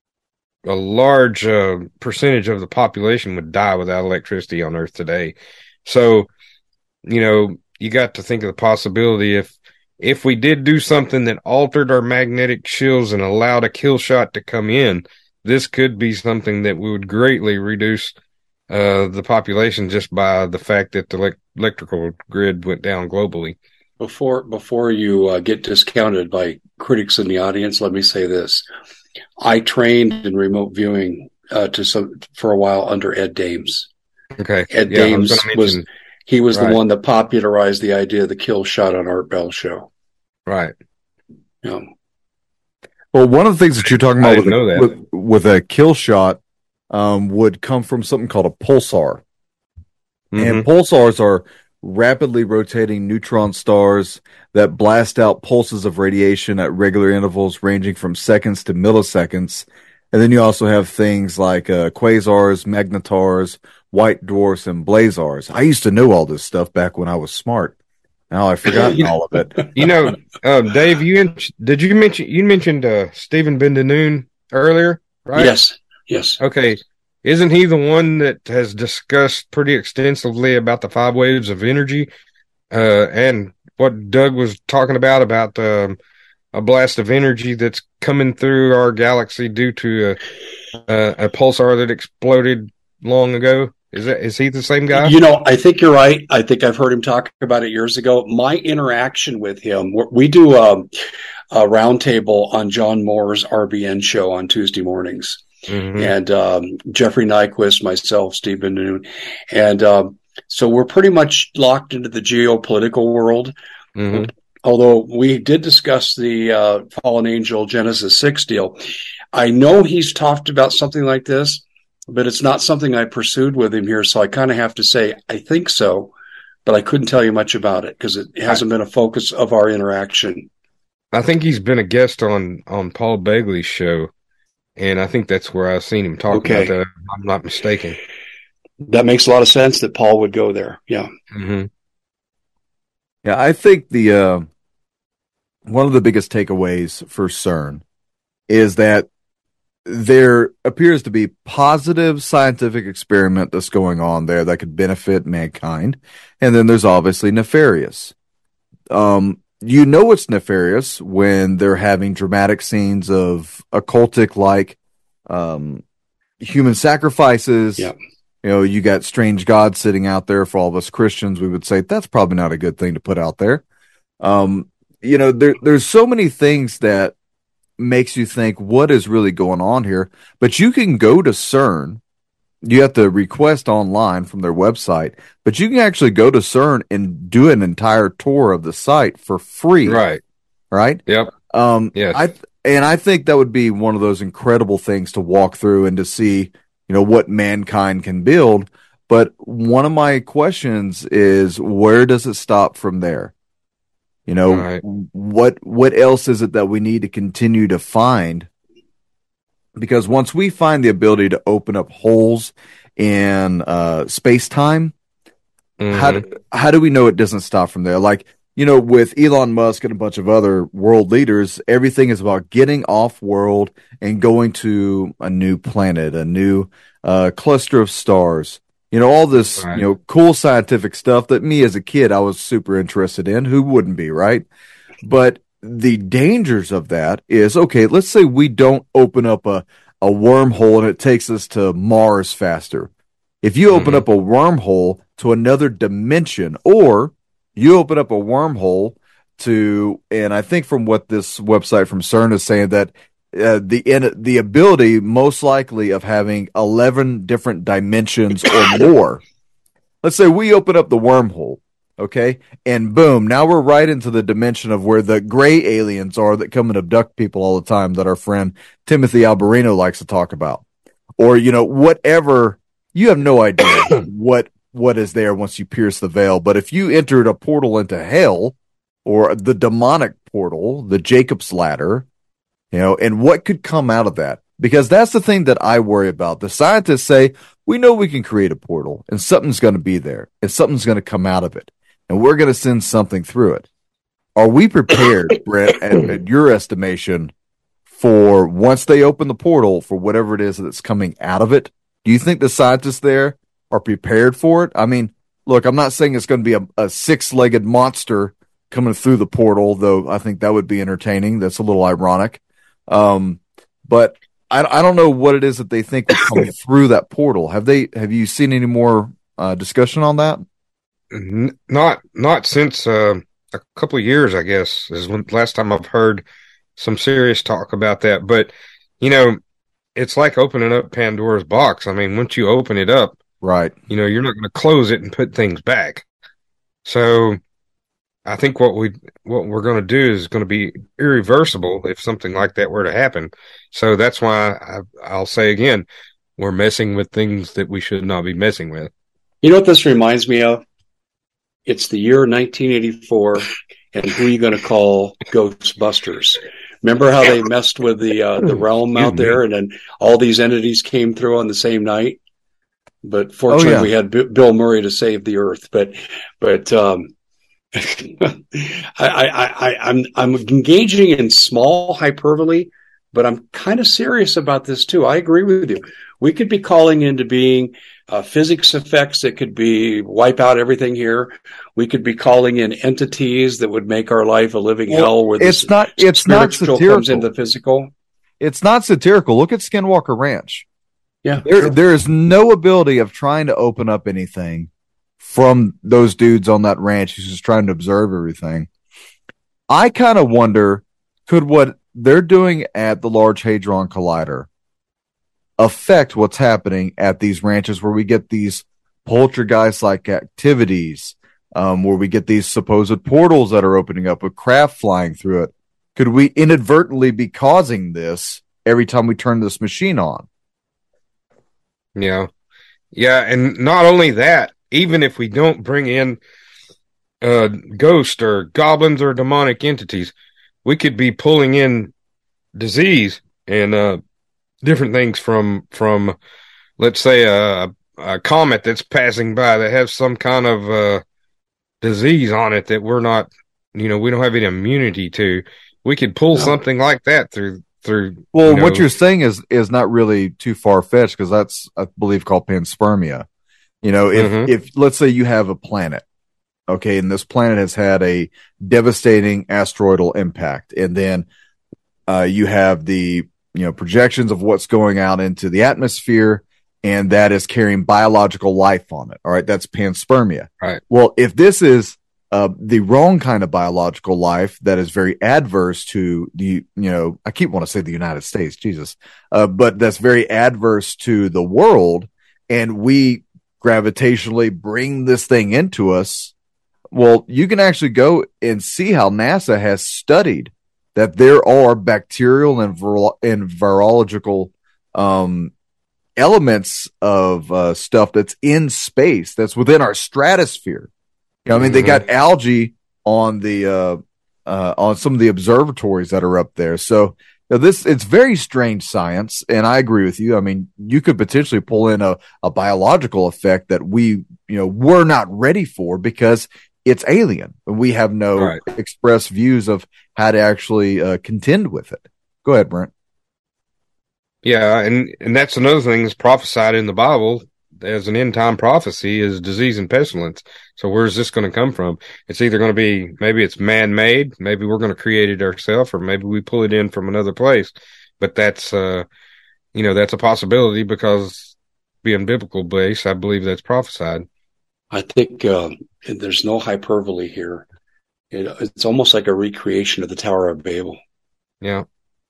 a large uh, percentage of the population would die without electricity on Earth today. So, you know, you got to think of the possibility if if we did do something that altered our magnetic shields and allowed a kill shot to come in, this could be something that we would greatly reduce uh, the population just by the fact that the le- electrical grid went down globally. Before before you uh, get discounted by critics in the audience, let me say this: I trained in remote viewing uh, to some for a while under Ed Dames. Okay, Ed yeah, Dames was, was he was right. the one that popularized the idea of the kill shot on Art Bell show. Right. Yeah. Well, one of the things that you're talking I about with didn't a, know that. with, with a kill shot um, would come from something called a pulsar. Mm-hmm. And pulsars are rapidly rotating neutron stars that blast out pulses of radiation at regular intervals ranging from seconds to milliseconds. And then you also have things like uh, quasars, magnetars, white dwarfs, and blazars. I used to know all this stuff back when I was smart. Now I've forgotten all of it. You know, uh, Dave, you in, did you mention you mentioned uh, Stephen Ben-Danoon earlier, right? Yes. Yes. Okay. Isn't he the one that has discussed pretty extensively about the five waves of energy, uh, and what Doug was talking about about um, a blast of energy that's coming through our galaxy due to a, a, a pulsar that exploded long ago? Is that is he the same guy? You know, I think you're right. I think I've heard him talk about it years ago. My interaction with him, we do a, a roundtable on John Moore's R B N show on Tuesday mornings. Mm-hmm. And um, Jeffrey Nyquist, myself, Steve Ben-Danoon. And um, so we're pretty much locked into the geopolitical world. Mm-hmm. Although we did discuss the uh, Fallen Angel Genesis six deal. I know he's talked about something like this, but it's not something I pursued with him here. So I kind of have to say, I think so, but I couldn't tell you much about it because it hasn't been a focus of our interaction. I think he's been a guest on, on Paul Begley's show. And I think that's where I've seen him talk okay. about that, if I'm not mistaken. That makes a lot of sense that Paul would go there. Yeah. Mm-hmm. Yeah, I think the uh, one of the biggest takeaways for CERN is that there appears to be positive scientific experiment that's going on there that could benefit mankind. And then there's obviously nefarious. Um, You know it's nefarious when they're having dramatic scenes of occultic-like um, human sacrifices. Yep. You know, you got strange gods sitting out there. For all of us Christians, we would say that's probably not a good thing to put out there. Um, you know, there, there's so many things that makes you think what is really going on here. But you can go to CERN. You have to request online from their website, but you can actually go to CERN and do an entire tour of the site for free. Right. Right. Yep. Um, yes. I, and I think that would be one of those incredible things to walk through and to see, you know, what mankind can build. But one of my questions is, where does it stop from there? You know, right. what, what else is it that we need to continue to find? Because once we find the ability to open up holes in uh, space-time, mm-hmm. how do, how do we know it doesn't stop from there? Like, you know, with Elon Musk and a bunch of other world leaders, everything is about getting off-world and going to a new planet, a new uh, cluster of stars. You know, all this, right. you know, cool scientific stuff that me as a kid, I was super interested in. Who wouldn't be, right? But the dangers of that is, okay, let's say we don't open up a, a wormhole and it takes us to Mars faster. If you open mm-hmm. up a wormhole to another dimension, or you open up a wormhole to, and I think from what this website from CERN is saying, that uh, the the ability most likely of having eleven different dimensions or more. Let's say we open up the wormhole. Okay. And boom, now we're right into the dimension of where the gray aliens are that come and abduct people all the time that our friend Timothy Alberino likes to talk about. Or, you know, whatever, you have no idea what what is there once you pierce the veil. But if you entered a portal into hell or the demonic portal, the Jacob's ladder, you know, and what could come out of that? Because that's the thing that I worry about. The scientists say, we know we can create a portal and something's going to be there and something's going to come out of it. And we're going to send something through it. Are we prepared, Brett, at, at your estimation, for once they open the portal for whatever it is that's coming out of it? Do you think the scientists there are prepared for it? I mean, look, I'm not saying it's going to be a, a six-legged monster coming through the portal, though I think that would be entertaining. That's a little ironic. Um, but I, I don't know what it is that they think will come through that portal. Have they? Have you seen any more uh, discussion on that? N- Not not since uh, a couple of years, I guess, is when last time I've heard some serious talk about that. But, you know, it's like opening up Pandora's box. I mean, once you open it up, right, you know, you're not going to close it and put things back. So I think what we what we're going to do is going to be irreversible if something like that were to happen. So that's why I, I'll say again, we're messing with things that we should not be messing with. You know what this reminds me of? It's the year nineteen eighty-four, and who are you going to call Ghostbusters? Remember how they messed with the uh, the realm out there, and then all these entities came through on the same night? But fortunately, oh, yeah. we had B- Bill Murray to save the Earth. But but um, I, I, I, I'm I'm engaging in small hyperbole, but I'm kind of serious about this too. I agree with you. We could be calling into being uh, physics effects that could be wipe out everything here. We could be calling in entities that would make our life a living well, hell. Where it's not it's not satirical. Comes into physical. It's not satirical. Look at Skinwalker Ranch. Yeah, there sure. there is no ability of trying to open up anything from those dudes on that ranch who's just trying to observe everything. I kind of wonder, could what they're doing at the Large Hadron Collider affect what's happening at these ranches where we get these poltergeist-like activities, um, where we get these supposed portals that are opening up with craft flying through it? Could we inadvertently be causing this every time we turn this machine on? Yeah. Yeah, and not only that, even if we don't bring in uh, ghosts or goblins or demonic entities, we could be pulling in disease and uh, different things from, from let's say, a, a comet that's passing by that has some kind of uh, disease on it that we're not, you know, we don't have any immunity to. We could pull no. something like that through. Through, well, you know, what you're saying is is not really too far fetched, because that's, I believe, called panspermia. You know, if mm-hmm. if let's say you have a planet, okay, and this planet has had a devastating asteroidal impact, and then uh, you have the you know projections of what's going out into the atmosphere, and that is carrying biological life on it. All right, that's panspermia. Right. Well, if this is Uh, the wrong kind of biological life that is very adverse to the, you know, I keep want to say the United States, Jesus, uh, but that's very adverse to the world, and we gravitationally bring this thing into us. Well, you can actually go and see how NASA has studied that there are bacterial and, vir- and virological um, elements of uh, stuff that's in space, that's within our stratosphere. You know, I mean, mm-hmm. they got algae on the uh, uh, on some of the observatories that are up there. So you know, this it's very strange science, and I agree with you. I mean, you could potentially pull in a, a biological effect that we you know we're not ready for because it's alien. We have no right. express views of how to actually uh, contend with it. Go ahead, Brent. Yeah, and and that's another thing that's prophesied in the Bible as an end time prophecy is disease and pestilence. So where's this going to come from? It's either going to be, maybe it's man-made, maybe we're going to create it ourselves, or maybe we pull it in from another place. But that's, uh, you know, that's a possibility because being biblical based, I believe that's prophesied. I think um, there's no hyperbole here. It, it's almost like a recreation of the Tower of Babel. Yeah.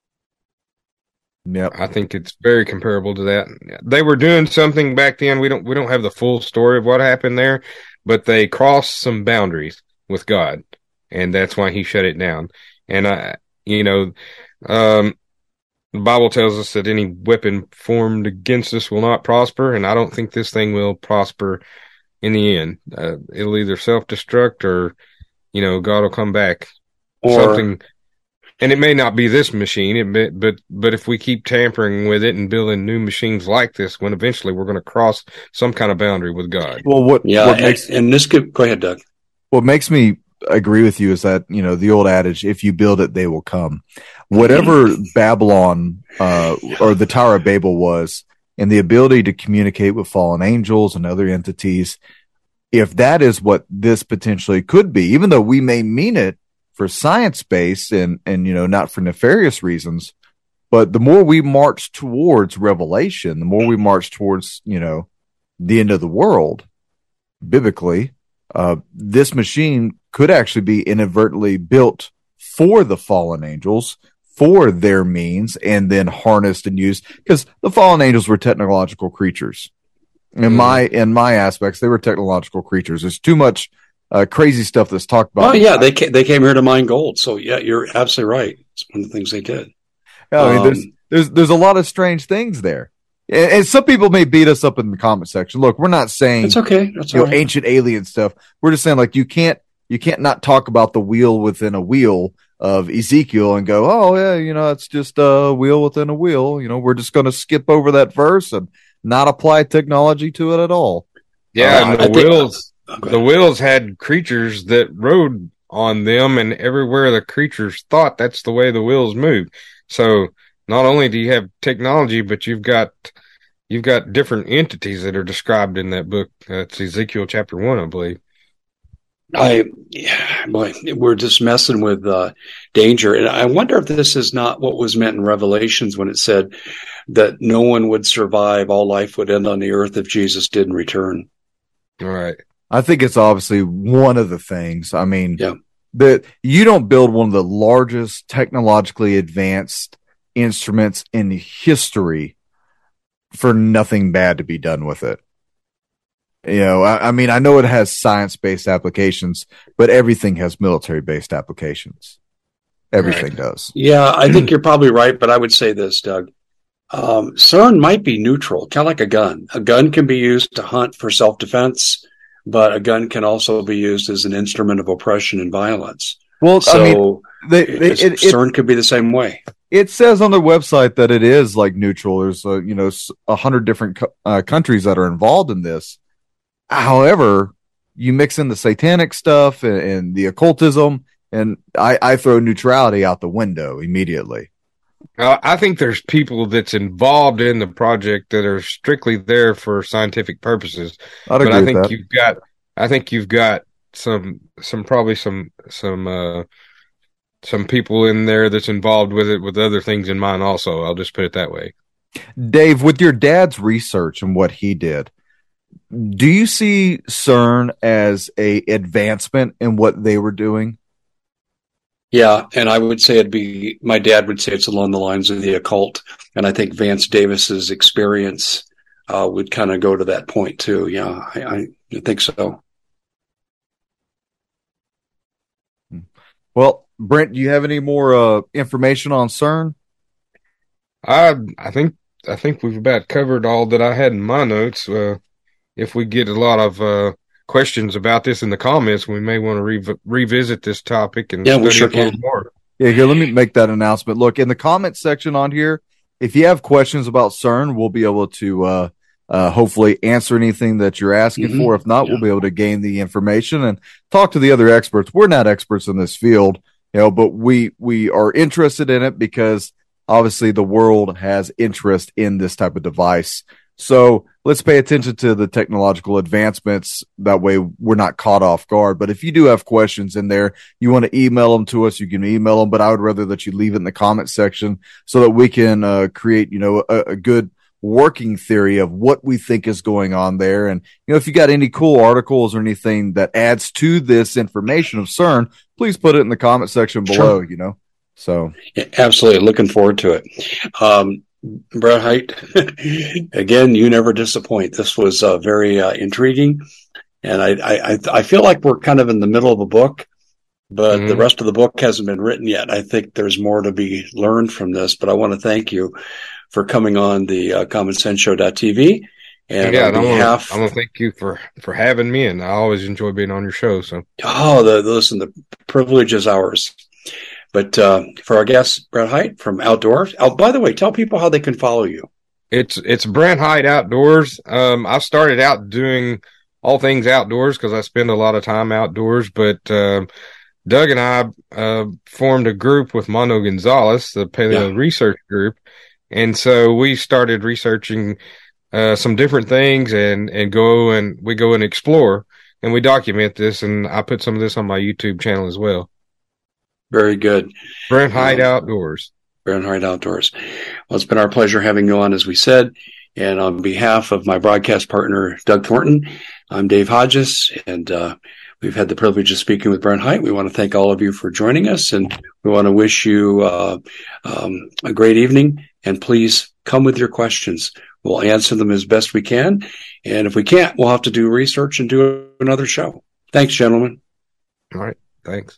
Yep. I think it's very comparable to that. They were doing something back then. We don't we don't have the full story of what happened there, but they crossed some boundaries with God, and that's why he shut it down. And I, you know, um, the Bible tells us that any weapon formed against us will not prosper, and I don't think this thing will prosper in the end. Uh, it'll either self-destruct or, you know, God will come back. Or something, and it may not be this machine, it may, but but if we keep tampering with it and building new machines like this, when eventually we're going to cross some kind of boundary with God. Well, what yeah, what and, makes and this could go ahead, Doug. what makes me agree with you is that, you know, the old adage, if you build it, they will come. Whatever Babylon uh, or the Tower of Babel was, and the ability to communicate with fallen angels and other entities, if that is what this potentially could be, even though we may mean it for science-based and, and, you know, not for nefarious reasons, but the more we march towards revelation, the more we march towards, you know, the end of the world, biblically, uh, this machine could actually be inadvertently built for the fallen angels, for their means, and then harnessed and used, because the fallen angels were technological creatures. In mm. my in my aspects, they were technological creatures. There's too much uh, crazy stuff that's talked about. Oh yeah, they came, they came here to mine gold. So yeah, you're absolutely right. It's one of the things they did. Yeah, I mean, um, there's there's there's a lot of strange things there, and, and some people may beat us up in the comment section. Look, we're not saying it's okay. That's you know, right. ancient alien stuff. We're just saying, like, you can't you can't not talk about the wheel within a wheel of Ezekiel and go, oh yeah, you know, it's just a wheel within a wheel. You know, we're just going to skip over that verse and not apply technology to it at all. Yeah, uh, and the wheels. The wheels had creatures that rode on them, and everywhere the creatures thought, that's the way the wheels move. So not only do you have technology, but you've got you've got different entities that are described in that book. That's Ezekiel chapter one, I believe. I, yeah, boy, we're just messing with uh, danger, and I wonder if this is not what was meant in Revelations when it said that no one would survive, all life would end on the earth if Jesus didn't return. All right. I think it's obviously one of the things. I mean, yeah. that you don't build one of the largest technologically advanced instruments in history for nothing bad to be done with it. You know, I, I mean, I know it has science-based applications, but everything has military-based applications. Everything right. does. Yeah, I think you're probably right, but I would say this, Doug. Um, CERN might be neutral, kind of like a gun. A gun can be used to hunt for self-defense, but a gun can also be used as an instrument of oppression and violence. Well, so I mean, they, they, it, CERN it, could be the same way. It says on their website that it is like neutral. There's uh, you know a hundred different co- uh, countries that are involved in this. However, you mix in the satanic stuff and, and the occultism, and I, I throw neutrality out the window immediately. Uh, I think there's people that's involved in the project that are strictly there for scientific purposes. I'd but agree I with think that. you've got, I think you've got some, some probably some, some, uh, some people in there that's involved with it with other things in mind. Also, I'll just put it that way. Dave, with your dad's research and what he did, do you see CERN as a advancement in what they were doing? Yeah, and I would say it'd be, my dad would say it's along the lines of the occult, and I think Vance Davis's experience uh, would kind of go to that point too. Yeah, I, I think so. Well, Brent, do you have any more uh, information on CERN? I I think I think we've about covered all that I had in my notes. Uh, if we get a lot of uh, questions about this in the comments, we may want to re- revisit this topic and yeah, we sure it a little can. more. Yeah, here, let me make that announcement. Look, in the comment section on here, if you have questions about CERN, we'll be able to uh, uh, hopefully answer anything that you're asking Mm-hmm. for. If not, Yeah. we'll be able to gain the information and talk to the other experts. We're not experts in this field, you know, but we we are interested in it because obviously the world has interest in this type of device. So let's pay attention to the technological advancements. That way we're not caught off guard. But if you do have questions in there, you want to email them to us, you can email them. But I would rather that you leave it in the comment section so that we can uh, create, you know, a, a good working theory of what we think is going on there. And, you know, if you got any cool articles or anything that adds to this information of CERN, please put it in the comment section below, Sure. you know. So Yeah, absolutely. Looking forward to it. Um, Brett Hite, again, you never disappoint. This was uh, very uh, intriguing. And I, I, I feel like we're kind of in the middle of a book, but mm-hmm. the rest of the book hasn't been written yet. I think there's more to be learned from this, but I want to thank you for coming on the uh, common sense show dot t v. And yeah, on and behalf, I want to thank you for, for having me, and I always enjoy being on your show. So, oh, the, listen, the privilege is ours. But uh, for our guest, Brent Hite from Outdoors. Oh, by the way, tell people how they can follow you. It's it's Brent Hite Outdoors. Um, I started out doing all things outdoors because I spend a lot of time outdoors. But uh, Doug and I uh, formed a group with Mondo Gonzalez, the paleo yeah. research group, and so we started researching uh, some different things, and and go and we go and explore, and we document this, and I put some of this on my YouTube channel as well. Very good. Brent Hite um, Outdoors. Brent Hite Outdoors. Well, it's been our pleasure having you on, as we said. And on behalf of my broadcast partner, Doug Thornton, I'm Dave Hodges, and uh, we've had the privilege of speaking with Brent Hite. We want to thank all of you for joining us, and we want to wish you uh, um, a great evening. And please come with your questions. We'll answer them as best we can. And if we can't, we'll have to do research and do another show. Thanks, gentlemen. All right. Thanks.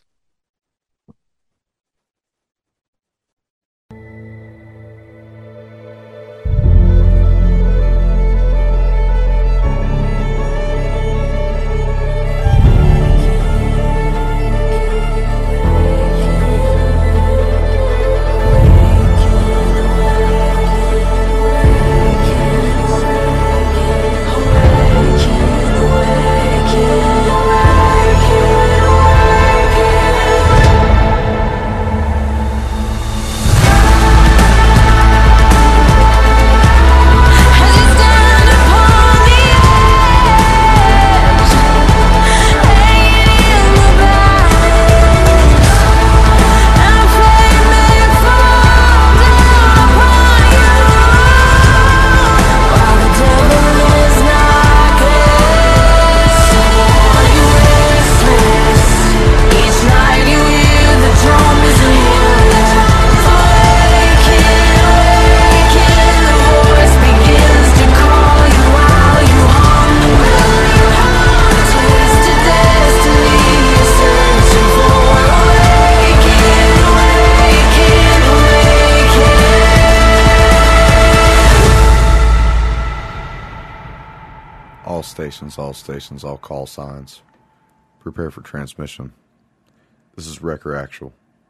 All stations, all stations, all call signs. Prepare for transmission. This is Wrecker Actual.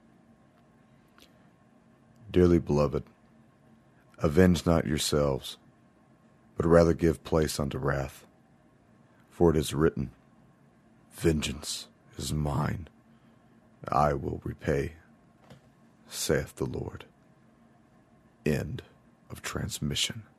Dearly beloved, avenge not yourselves, but rather give place unto wrath. For it is written, vengeance is mine, I will repay, saith the Lord. End of transmission.